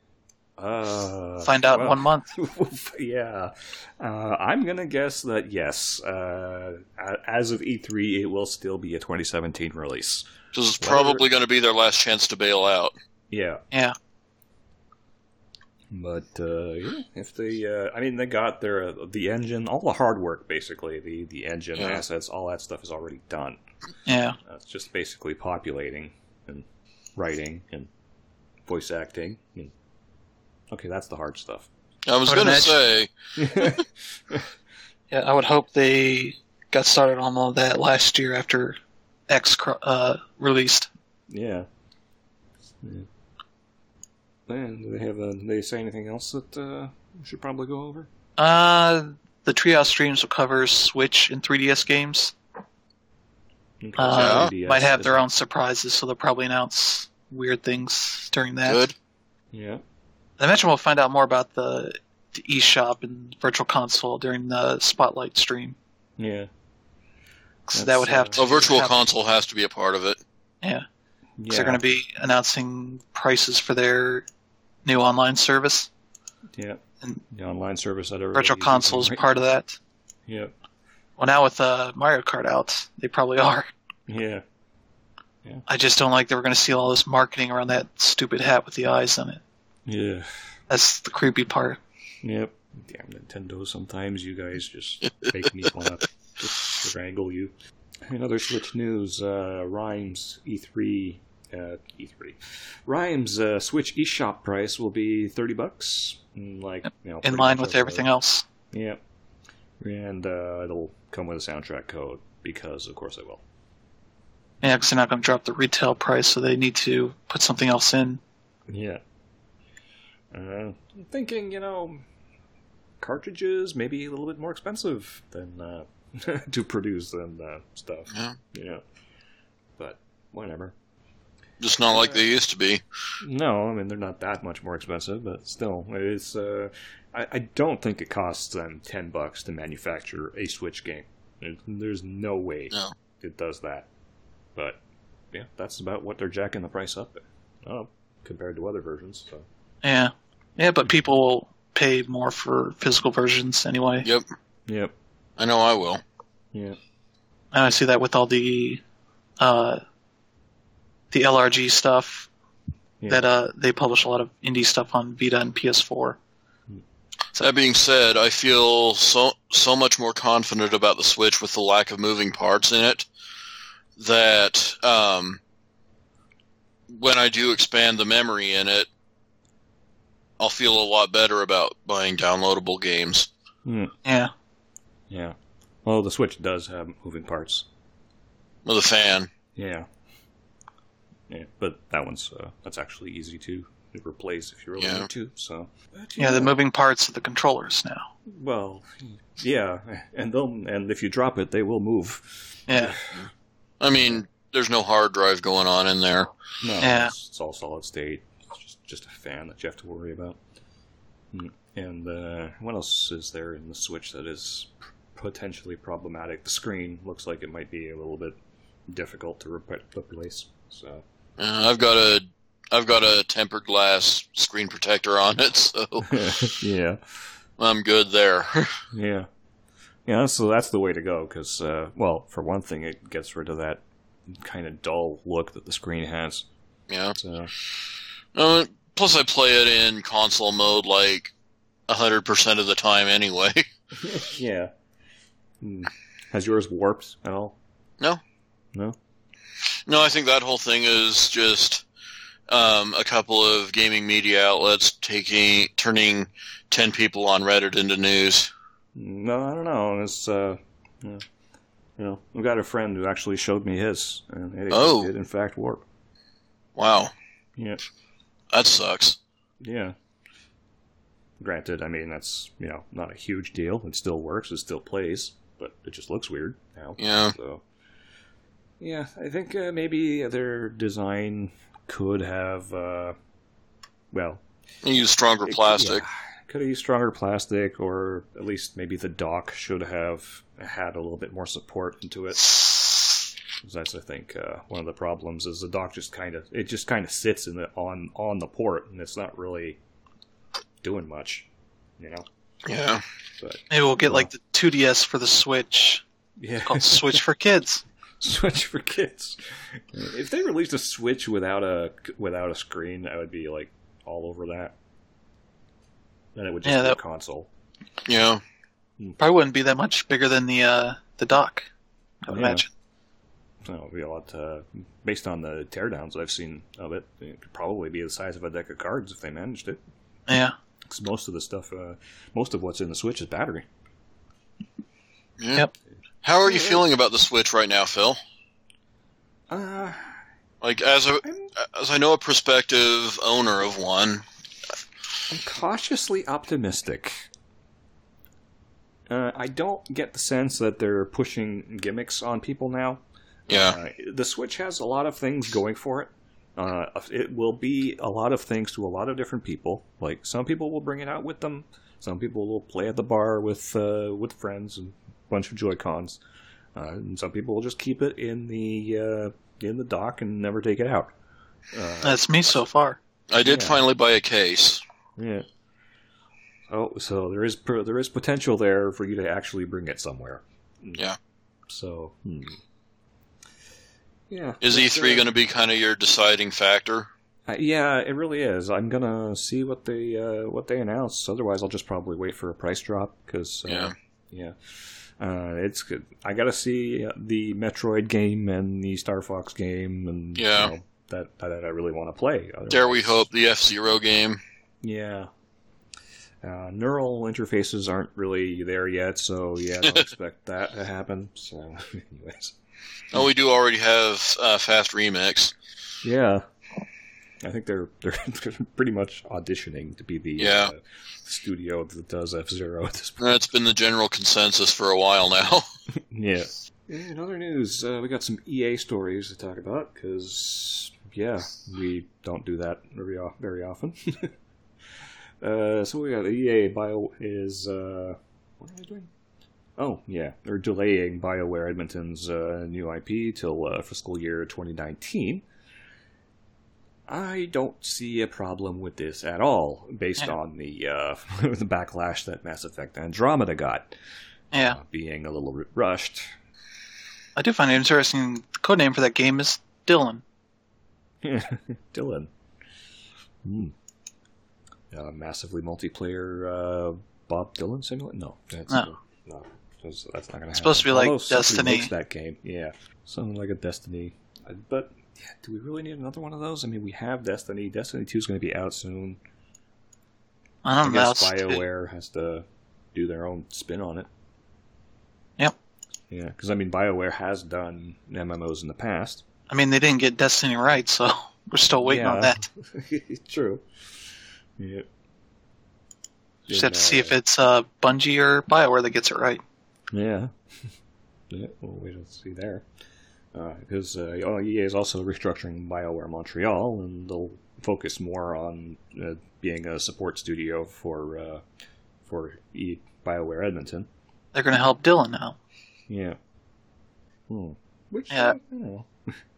Find out in 1 month. Yeah. I'm going to guess that yes. As of E3, it will still be a 2017 release. Because it's probably going to be their last chance to bail out. Yeah. Yeah. But if they, they got the engine, all the hard work basically, the engine assets, all that stuff is already done. Yeah, it's just basically populating and writing and voice acting. And, okay, that's the hard stuff. I was going to say, yeah, I would hope they got started on all that last year after X released. Yeah. And do they say anything else that we should probably go over? The Treehouse streams will cover Switch and 3DS games. Okay. Might have their own surprises, so they'll probably announce weird things during that. Good. Yeah. I imagine we'll find out more about the eShop and Virtual Console during the Spotlight stream. Yeah. So that would have to. Virtual Console has to be a part of it. Yeah. Because they're going to be announcing prices for their new online service. Yeah. And the online service that Virtual Console is part of that. Yeah. Well, now with Mario Kart out, they probably are. Yeah. I just don't like that we're going to see all this marketing around that stupid hat with the eyes on it. Yeah. That's the creepy part. Yep. Damn Nintendo, sometimes you guys just make me want to strangle you. In other Switch news, Rhymes E3... Rhymes Switch eShop price will be $30. In line with everything else. Yeah. And it'll come with a soundtrack code, because of course it will. Yeah, because they're not going to drop the retail price, so they need to put something else in. Yeah. I'm thinking, cartridges maybe a little bit more expensive than to produce than stuff. Yeah. But whatever. Just not like they used to be. No, they're not that much more expensive, but still, it's. I don't think it costs them $10 to manufacture a Switch game. There's no way it does that. But yeah, that's about what they're jacking the price up at, compared to other versions. So. Yeah, but people will pay more for physical versions anyway. Yep. I know I will. Yeah. And I see that with all the LRG stuff that they publish a lot of indie stuff on Vita and PS4. So, that being said, I feel so much more confident about the Switch with the lack of moving parts in it that when I do expand the memory in it, I'll feel a lot better about buying downloadable games. Yeah. Well, Well, the Switch does have moving parts. With a fan. Yeah. Yeah, but that's actually easy to replace if you really need to. So. But, the moving parts of the controllers now. Well, yeah, and if you drop it, they will move. Yeah. I mean, there's no hard drive going on in there. No, Yeah. it's all solid state. It's just a fan that you have to worry about. And what else is there in the Switch that is potentially problematic? The screen looks like it might be a little bit difficult to replace. So I've got a tempered glass screen protector on it, so yeah, I'm good there. yeah. Yeah, so that's the way to go, because, well, for one thing, it gets rid of that kind of dull look that the screen has. Yeah. So. Plus, I play it in console mode like 100% of the time anyway. Yeah. Has yours warped at all? No. No? No, I think that whole thing is just a couple of gaming media outlets turning 10 people on Reddit into news. No, I don't know. It's, I've got a friend who actually showed me his, and it did in fact warp. Wow. Yeah. That sucks. Yeah. Granted, I mean, that's, not a huge deal. It still works, it still plays, but it just looks weird now. Yeah. So, yeah, I think maybe their design could have, Use stronger plastic. Could have used stronger plastic, or at least maybe the dock should have had a little bit more support into it. That's, I think, one of the problems is the dock just kind of sits on the port, and it's not really doing much, Yeah. But Maybe we'll get like the 2DS for the Switch. yeah, It's called Switch for Kids. Switch for kids. If they released a Switch without a screen, I would be like all over that. Then it would just be a console. Yeah. Probably wouldn't be that much bigger than the dock, I would imagine. So it would be a lot, based on the teardowns I've seen of it, it could probably be the size of a deck of cards if they managed it. Yeah. Because most of the stuff, most of what's in the Switch is battery. Yeah. Yep. How are you feeling about the Switch right now, Phil? Like, as I know a prospective owner of one. I'm cautiously optimistic. I don't get the sense that they're pushing gimmicks on people now. Yeah. The Switch has a lot of things going for it. It will be a lot of things to a lot of different people. Like, some people will bring it out with them. Some people will play at the bar with friends and a bunch of Joy-Cons. And some people will just keep it in the dock and never take it out. That's me so far. I did finally buy a case. Yeah. Oh, so there is potential there for you to actually bring it somewhere. Yeah. So, yeah. Is E3 going to be kind of your deciding factor? Yeah, it really is. I'm gonna see what they announce. Otherwise, I'll just probably wait for a price drop because it's good. I gotta see the Metroid game and the Star Fox game, and that I really want to play. Otherwise, dare we hope the F-Zero game? Yeah. Neural interfaces aren't really there yet, so I don't expect that to happen. So, anyways. Oh, we do already have Fast Remix. Yeah. I think they're pretty much auditioning to be the studio that does F-Zero at this point. That's been the general consensus for a while now. Yeah. In other news, we got some EA stories to talk about, because, we don't do that very often. So we got EA Bio is, what are they doing? Oh, yeah, they're delaying BioWare Edmonton's new IP till fiscal year 2019. I don't see a problem with this at all, based on the the backlash that Mass Effect Andromeda got. Yeah. Being a little rushed. I do find it interesting. The codename for that game is Dylan. Dylan. Massively multiplayer Bob Dylan simulator? No. That's not going to happen. It's supposed to be like Destiny. Makes that game. Yeah. Something like a Destiny. But do we really need another one of those? I mean, we have Destiny. Destiny 2 is going to be out soon. I guess BioWare has to do their own spin on it. Yep. Yeah, because, I mean, BioWare has done MMOs in the past. I mean, they didn't get Destiny right, so we're still waiting on that. True. Yeah. Just have to see if it's Bungie or BioWare that gets it right. Yeah. Yeah, we'll wait and see there. Because EA is also restructuring BioWare Montreal, and they'll focus more on being a support studio for BioWare Edmonton. They're going to help Dylan now. Yeah. Which, yeah. I don't know.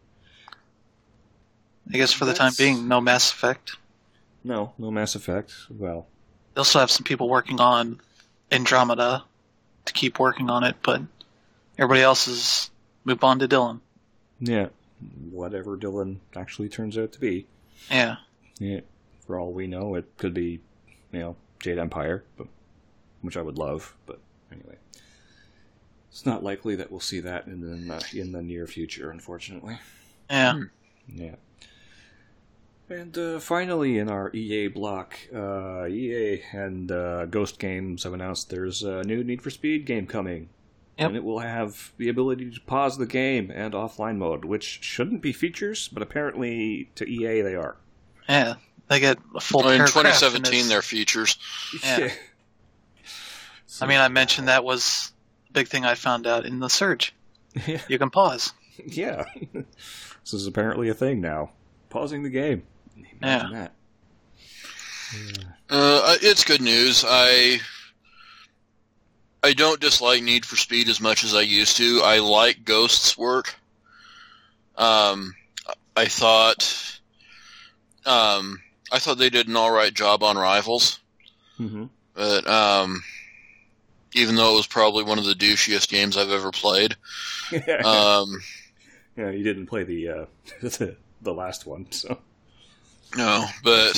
I guess for the time being, no Mass Effect. No Mass Effect. Well, they'll still have some people working on Andromeda to keep working on it, but everybody else is moved on to Dylan. Yeah. Whatever Dylan actually turns out to be. Yeah. Yeah. For all we know, it could be, Jade Empire, which I would love, but anyway. It's not likely that we'll see that in the near future, unfortunately. Yeah. Yeah. And finally, in our EA block, EA and Ghost Games have announced there's a new Need for Speed game coming. Yep. And it will have the ability to pause the game and offline mode, which shouldn't be features, but apparently to EA they are. Yeah, they get a full in paragraph 2017, they're features. Yeah. I mean, I mentioned that was a big thing I found out in the Surge. Yeah. You can pause. Yeah. This is apparently a thing now. Pausing the game. Imagine that. Yeah. It's good news. I don't dislike Need for Speed as much as I used to. I like Ghost's work. I thought they did an alright job on Rivals. Mm-hmm. But even though it was probably one of the douchiest games I've ever played. Yeah, you didn't play the the last one, so. No, but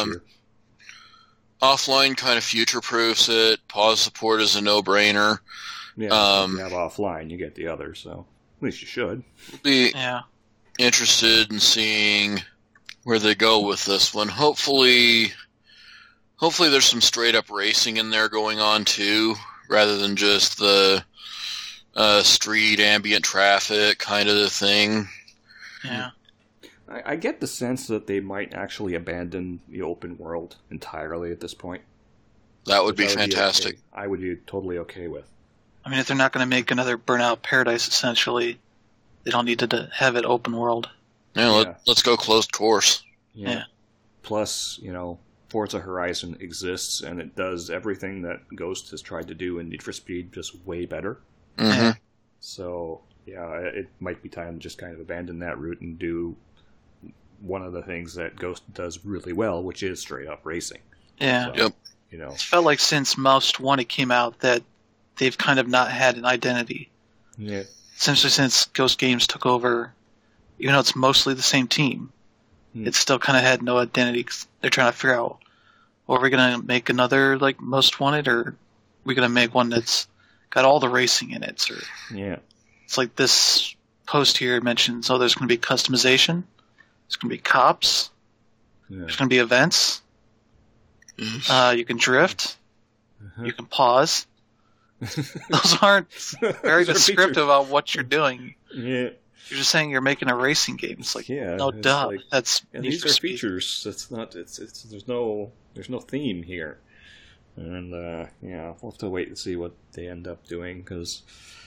offline kind of future-proofs it. Pause support is a no-brainer. Yeah, if you have offline, you get the other, so at least you should. Be interested in seeing where they go with this one. Hopefully there's some straight-up racing in there going on, too, rather than just the street ambient traffic kind of the thing. Yeah. I get the sense that they might actually abandon the open world entirely at this point. That would be fantastic. I would be totally okay with. I mean, if they're not going to make another Burnout Paradise, essentially, they don't need to have it open world. Yeah, let's go closed course. Yeah. Plus, Forza Horizon exists, and it does everything that Ghost has tried to do in Need for Speed, just way better. Mm-hmm. Yeah. So, it might be time to just kind of abandon that route and do one of the things that Ghost does really well, which is straight-up racing. Yeah. So, yep. It's felt like since Most Wanted came out that they've kind of not had an identity. Yeah. Essentially, since Ghost Games took over, even though it's mostly the same team, it still kind of had no identity. 'Cause they're trying to figure out, are we going to make another like Most Wanted, or are we going to make one that's got all the racing in it? Or, it's like this post here mentions, there's going to be customization, there's going to be cops, there's going to be events, you can drift, you can pause. Those aren't very descriptive about what you're doing. Yeah. You're just saying you're making a racing game. It's like, no, duh. Like, that's these are features. It's not. There's no theme here, and we'll have to wait and see what they end up doing because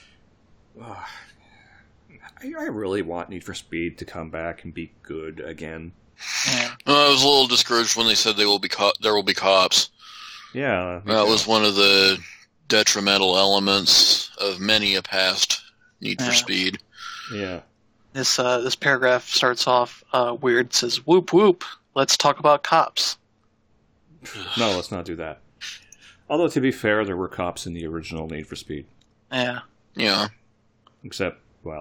I really want Need for Speed to come back and be good again. Yeah. I was a little discouraged when they said there will be cops. Yeah, that was one of the detrimental elements of many a past Need for Speed. Yeah. This paragraph starts off weird. It says, "Whoop whoop, let's talk about cops." No, let's not do that. Although, to be fair, there were cops in the original Need for Speed. Yeah. Yeah. Except,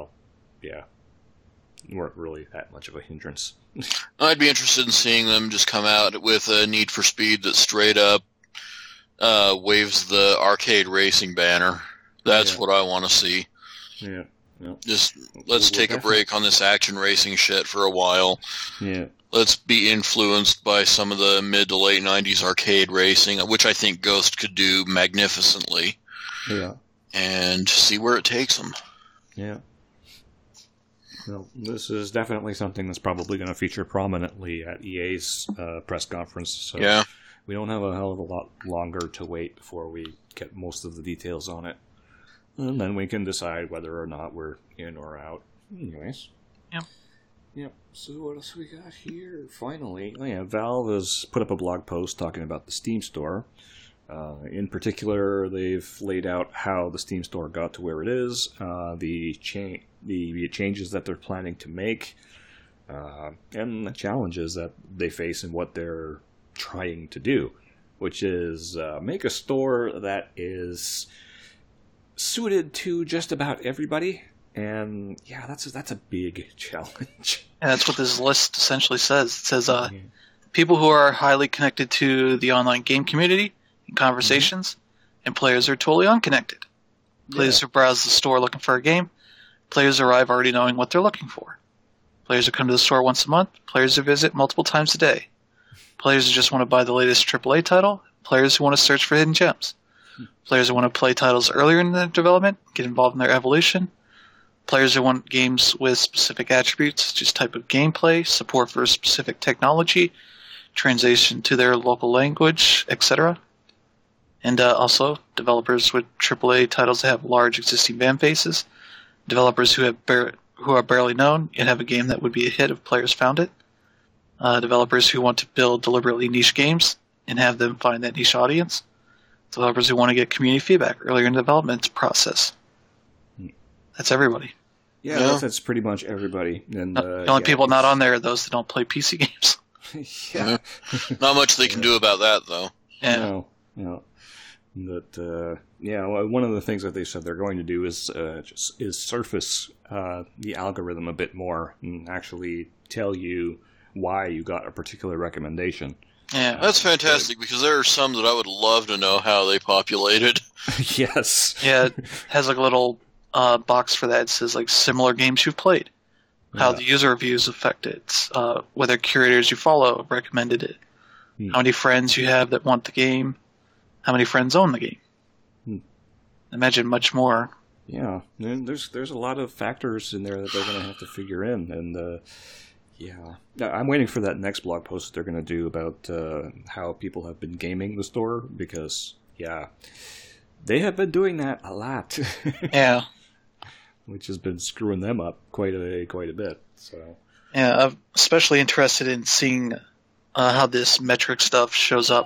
weren't really that much of a hindrance. I'd be interested in seeing them just come out with a Need for Speed that straight up waves the arcade racing banner. That's what I want to see. Yeah. Yep. Just let's take a break on this action racing shit for a while. Yeah. Let's be influenced by some of the mid to late 90s arcade racing, which I think Ghost could do magnificently. Yeah. and see where it takes them. Yeah. Well, this is definitely something that's probably going to feature prominently at EA's press conference. So Yeah. we don't have a hell of a lot longer to wait before we get most of the details on it. And then we can decide whether or not we're in or out. Anyways. Yep. Yep. So what else we got here? Finally, Valve has put up a blog post talking about the Steam Store. In particular, they've laid out how the Steam Store got to where it is, the changes that they're planning to make, and the challenges that they face and what they're trying to do, which is make a store that is suited to just about everybody. And yeah, that's a big challenge. And that's what this list essentially says. It says people who are highly connected to the online game community and conversations, and players who are totally unconnected. Players who browse the store looking for a game. Players who arrive already knowing what they're looking for. Players who come to the store once a month. Players who visit multiple times a day. Players who just want to buy the latest AAA title. Players who want to search for hidden gems. Players who want to play titles earlier in their development, get involved in their evolution. Players who want games with specific attributes, such as type of gameplay, support for specific technology, translation to their local language, etc. And also, developers with AAA titles that have large existing fan bases, developers who are barely known yet have a game that would be a hit if players found it, developers who want to build deliberately niche games and have them find that niche audience, developers who want to get community feedback earlier in the development process. That's everybody. Yeah, that's pretty much everybody. And the only people not on there are those that don't play PC games. Yeah. Not much they can do about that, though. Yeah. No. But one of the things that they said they're going to do is surface the algorithm a bit more and actually tell you why you got a particular recommendation. Yeah, that's fantastic because there are some that I would love to know how they populated. Yes. Yeah, it has like a little box for that. It says like similar games you've played, how the user reviews affect it, whether curators you follow recommended it, how many friends you have that want the game, how many friends own the game. Imagine much more. Yeah, there's a lot of factors in there that they're going to have to figure in, and I'm waiting for that next blog post they're going to do about how people have been gaming the store, because they have been doing that a lot. Yeah. Which has been screwing them up quite a bit. So yeah, I'm especially interested in seeing how this metric stuff shows up,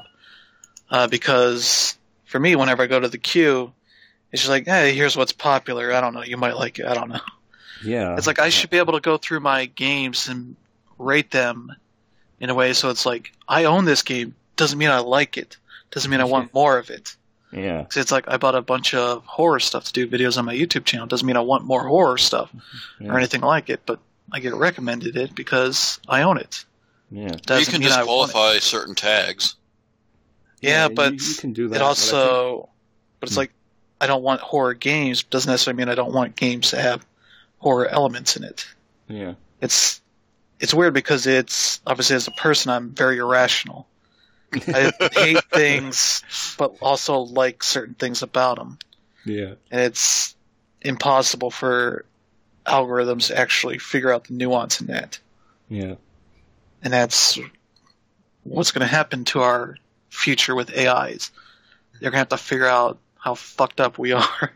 because for me, whenever I go to the queue, it's just like, hey, here's what's popular. I don't know, you might like it. I don't know. Yeah, it's like I should be able to go through my games and rate them in a way so it's like, I own this game. Doesn't mean I like it. Doesn't mean I want more of it. Yeah. 'Cause it's like I bought a bunch of horror stuff to do videos on my YouTube channel. Doesn't mean I want more horror stuff or anything like it, but I get recommended it because I own it. Yeah. You can disqualify certain tags. Yeah, but you can do that. It also, but it's like I don't want horror games. But doesn't necessarily mean I don't want games that have horror elements in it. Yeah. It's weird because it's obviously as a person I'm very irrational. I hate things, but also like certain things about them. Yeah. And it's impossible for algorithms to actually figure out the nuance in that. Yeah. And that's what's going to happen to our future with AIs. They're going to have to figure out how fucked up we are.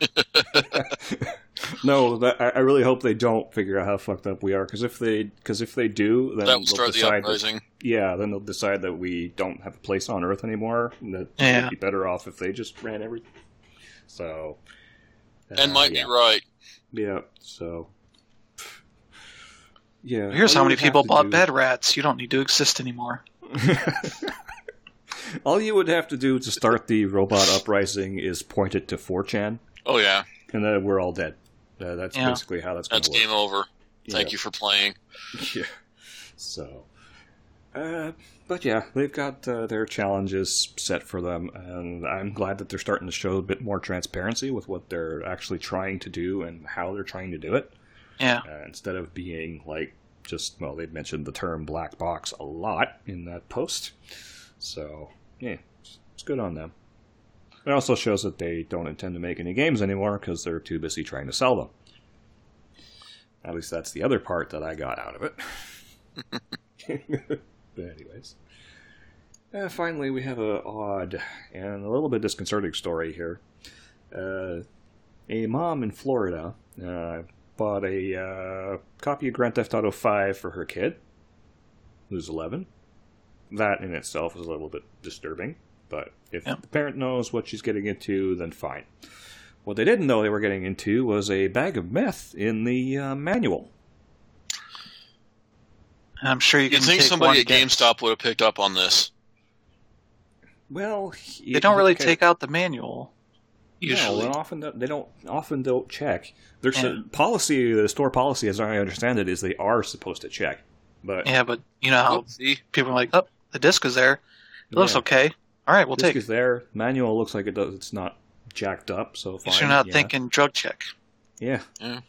No, I really hope they don't figure out how fucked up we are. Because if they do, then that will start the uprising. Then they'll decide that we don't have a place on Earth anymore. And that it'd be better off if they just ran everything. So, and might be right. Yeah. So, yeah. Here's how many people bought Bad Rats. You don't need to exist anymore. All you would have to do to start the robot uprising is point it to 4chan. Oh yeah. And then we're all dead. That's basically how that's going to work. That's game over. Thank you for playing. Yeah. So, but yeah, they've got their challenges set for them, and I'm glad that they're starting to show a bit more transparency with what they're actually trying to do and how they're trying to do it. Yeah. Instead of being like they've mentioned the term black box a lot in that post. So, yeah, it's good on them. It also shows that they don't intend to make any games anymore because they're too busy trying to sell them. At least that's the other part that I got out of it. But anyways. Finally, we have an odd and a little bit disconcerting story here. A mom in Florida bought a copy of Grand Theft Auto 5 for her kid, who's 11. That in itself is a little bit disturbing, but if the parent knows what she's getting into, then fine. What they didn't know they were getting into was a bag of meth in the manual. I'm sure you can think take somebody one at guess. GameStop would have picked up on this. Well, They don't really take out the manual. Usually, no, they don't check. There's a policy, the store policy, as I understand it, is they are supposed to check. But but you know how people are like, "Oh, the disc is there. It looks okay. All right, we'll take it." Disc is there. Manual looks like it does. It's not jacked up, so fine. You're not thinking drug check. Yeah.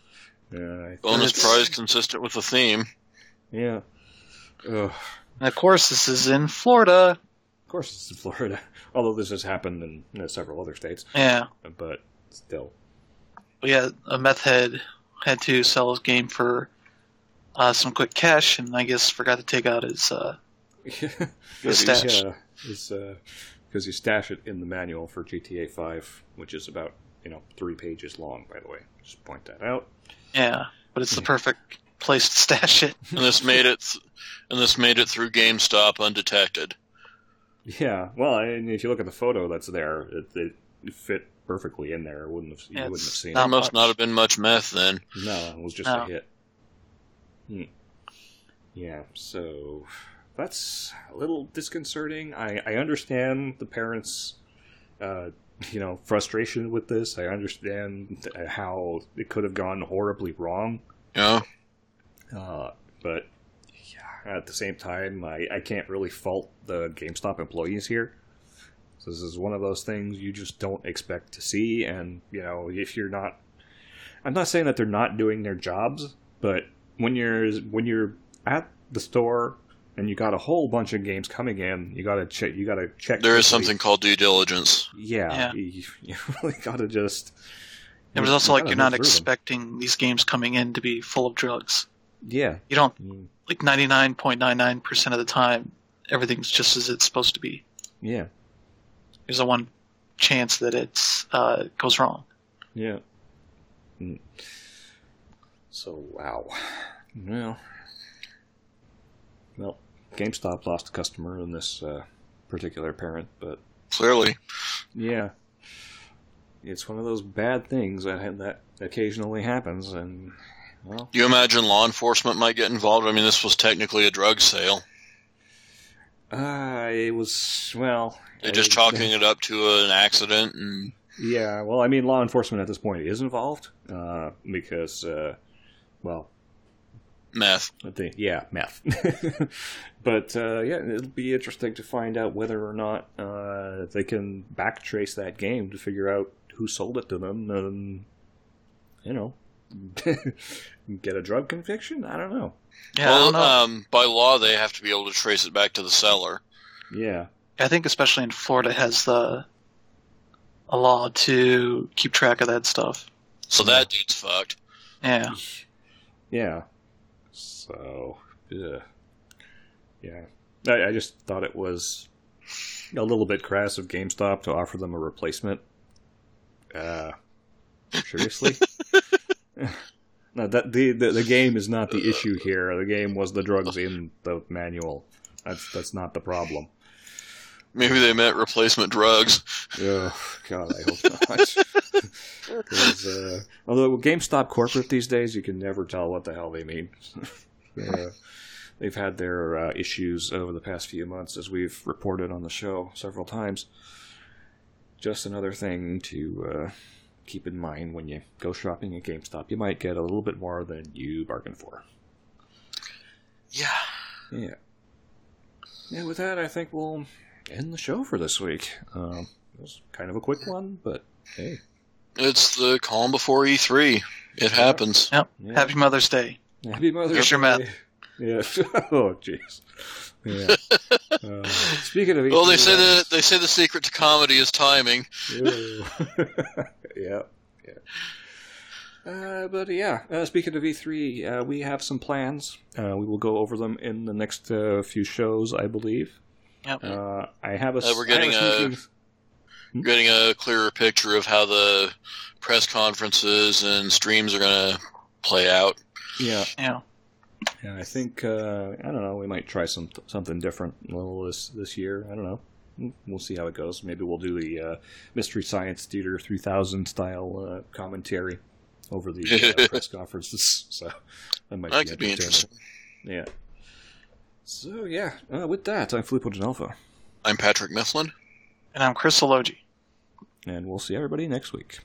Bonus prize consistent with the theme. Yeah. Ugh. And of course, this is in Florida. Of course, it's in Florida. Although this has happened in several other states. Yeah. But still. But yeah, a meth head had to sell his game for some quick cash, and I guess forgot to take out his stash. Because you stash it in the manual for GTA 5, which is about 3 pages long, by the way. Just point that out. Yeah, but it's the perfect place to stash it. And this made it through GameStop undetected. Yeah, well, and if you look at the photo that's there, it fit perfectly in there. You wouldn't have seen it. There must not have been much meth then. No, it was just a hit. Yeah, so that's a little disconcerting. I understand the parents' frustration with this. I understand how it could have gone horribly wrong. Yeah. But at the same time, I can't really fault the GameStop employees here. So this is one of those things you just don't expect to see, and if you're not, I'm not saying that they're not doing their jobs, but when you're at the store and you got a whole bunch of games coming in, you gotta check. There is something called due diligence. Yeah. You really gotta just. It was also like you're not expecting these games coming in to be full of drugs. Yeah. You don't, like 99.99% of the time, everything's just as it's supposed to be. Yeah. There's a one chance that it's goes wrong. Yeah. So, wow. Well, GameStop lost a customer in this particular parent, but... Clearly. Yeah. It's one of those bad things that occasionally happens, and... Well, Do you imagine law enforcement might get involved? I mean, this was technically a drug sale. It was, well... They're just chalking it up to an accident. And yeah, well, I mean, law enforcement at this point is involved, because, meth. Meth. But, it'll be interesting to find out whether or not they can backtrace that game to figure out who sold it to them and, get a drug conviction? I don't know. Yeah, well, I don't know. By law, they have to be able to trace it back to the seller. Yeah. I think especially in Florida has a law to keep track of that stuff. So that dude's fucked. Yeah. Yeah. So, yeah. I just thought it was a little bit crass of GameStop to offer them a replacement. Seriously? No, the game is not the issue here. The game was the drugs in the manual. That's not the problem. Maybe they meant replacement drugs. Oh, God, I hope not. Although GameStop corporate these days, you can never tell what the hell they mean. They've had their issues over the past few months, as we've reported on the show several times. Just another thing to keep in mind when you go shopping at GameStop. You might get a little bit more than you bargained for. Yeah. Yeah. Yeah, with that, I think we'll end the show for this week. It was kind of a quick one, but hey. It's the calm before E3. It happens. Yep. Yeah. Happy Mother's Day. Happy Mother's Day. Here's your meth. Yeah. Oh, jeez. Yeah. Speaking of, well, they say the secret to comedy is timing. Yeah. But yeah, speaking of E3, we have some plans. We will go over them in the next few shows, I believe. Yep. I have a. We're getting a clearer picture of how the press conferences and streams are going to play out. Yeah. Yeah, I think I don't know. We might try something different a little this year. I don't know. We'll see how it goes. Maybe we'll do the Mystery Science Theater 3000 style commentary over the press conferences. So that could be interesting. Yeah. So yeah, with that, I'm Filippo D'Anelfo. I'm Patrick Mifflin. And I'm Chris Sologi. And we'll see everybody next week.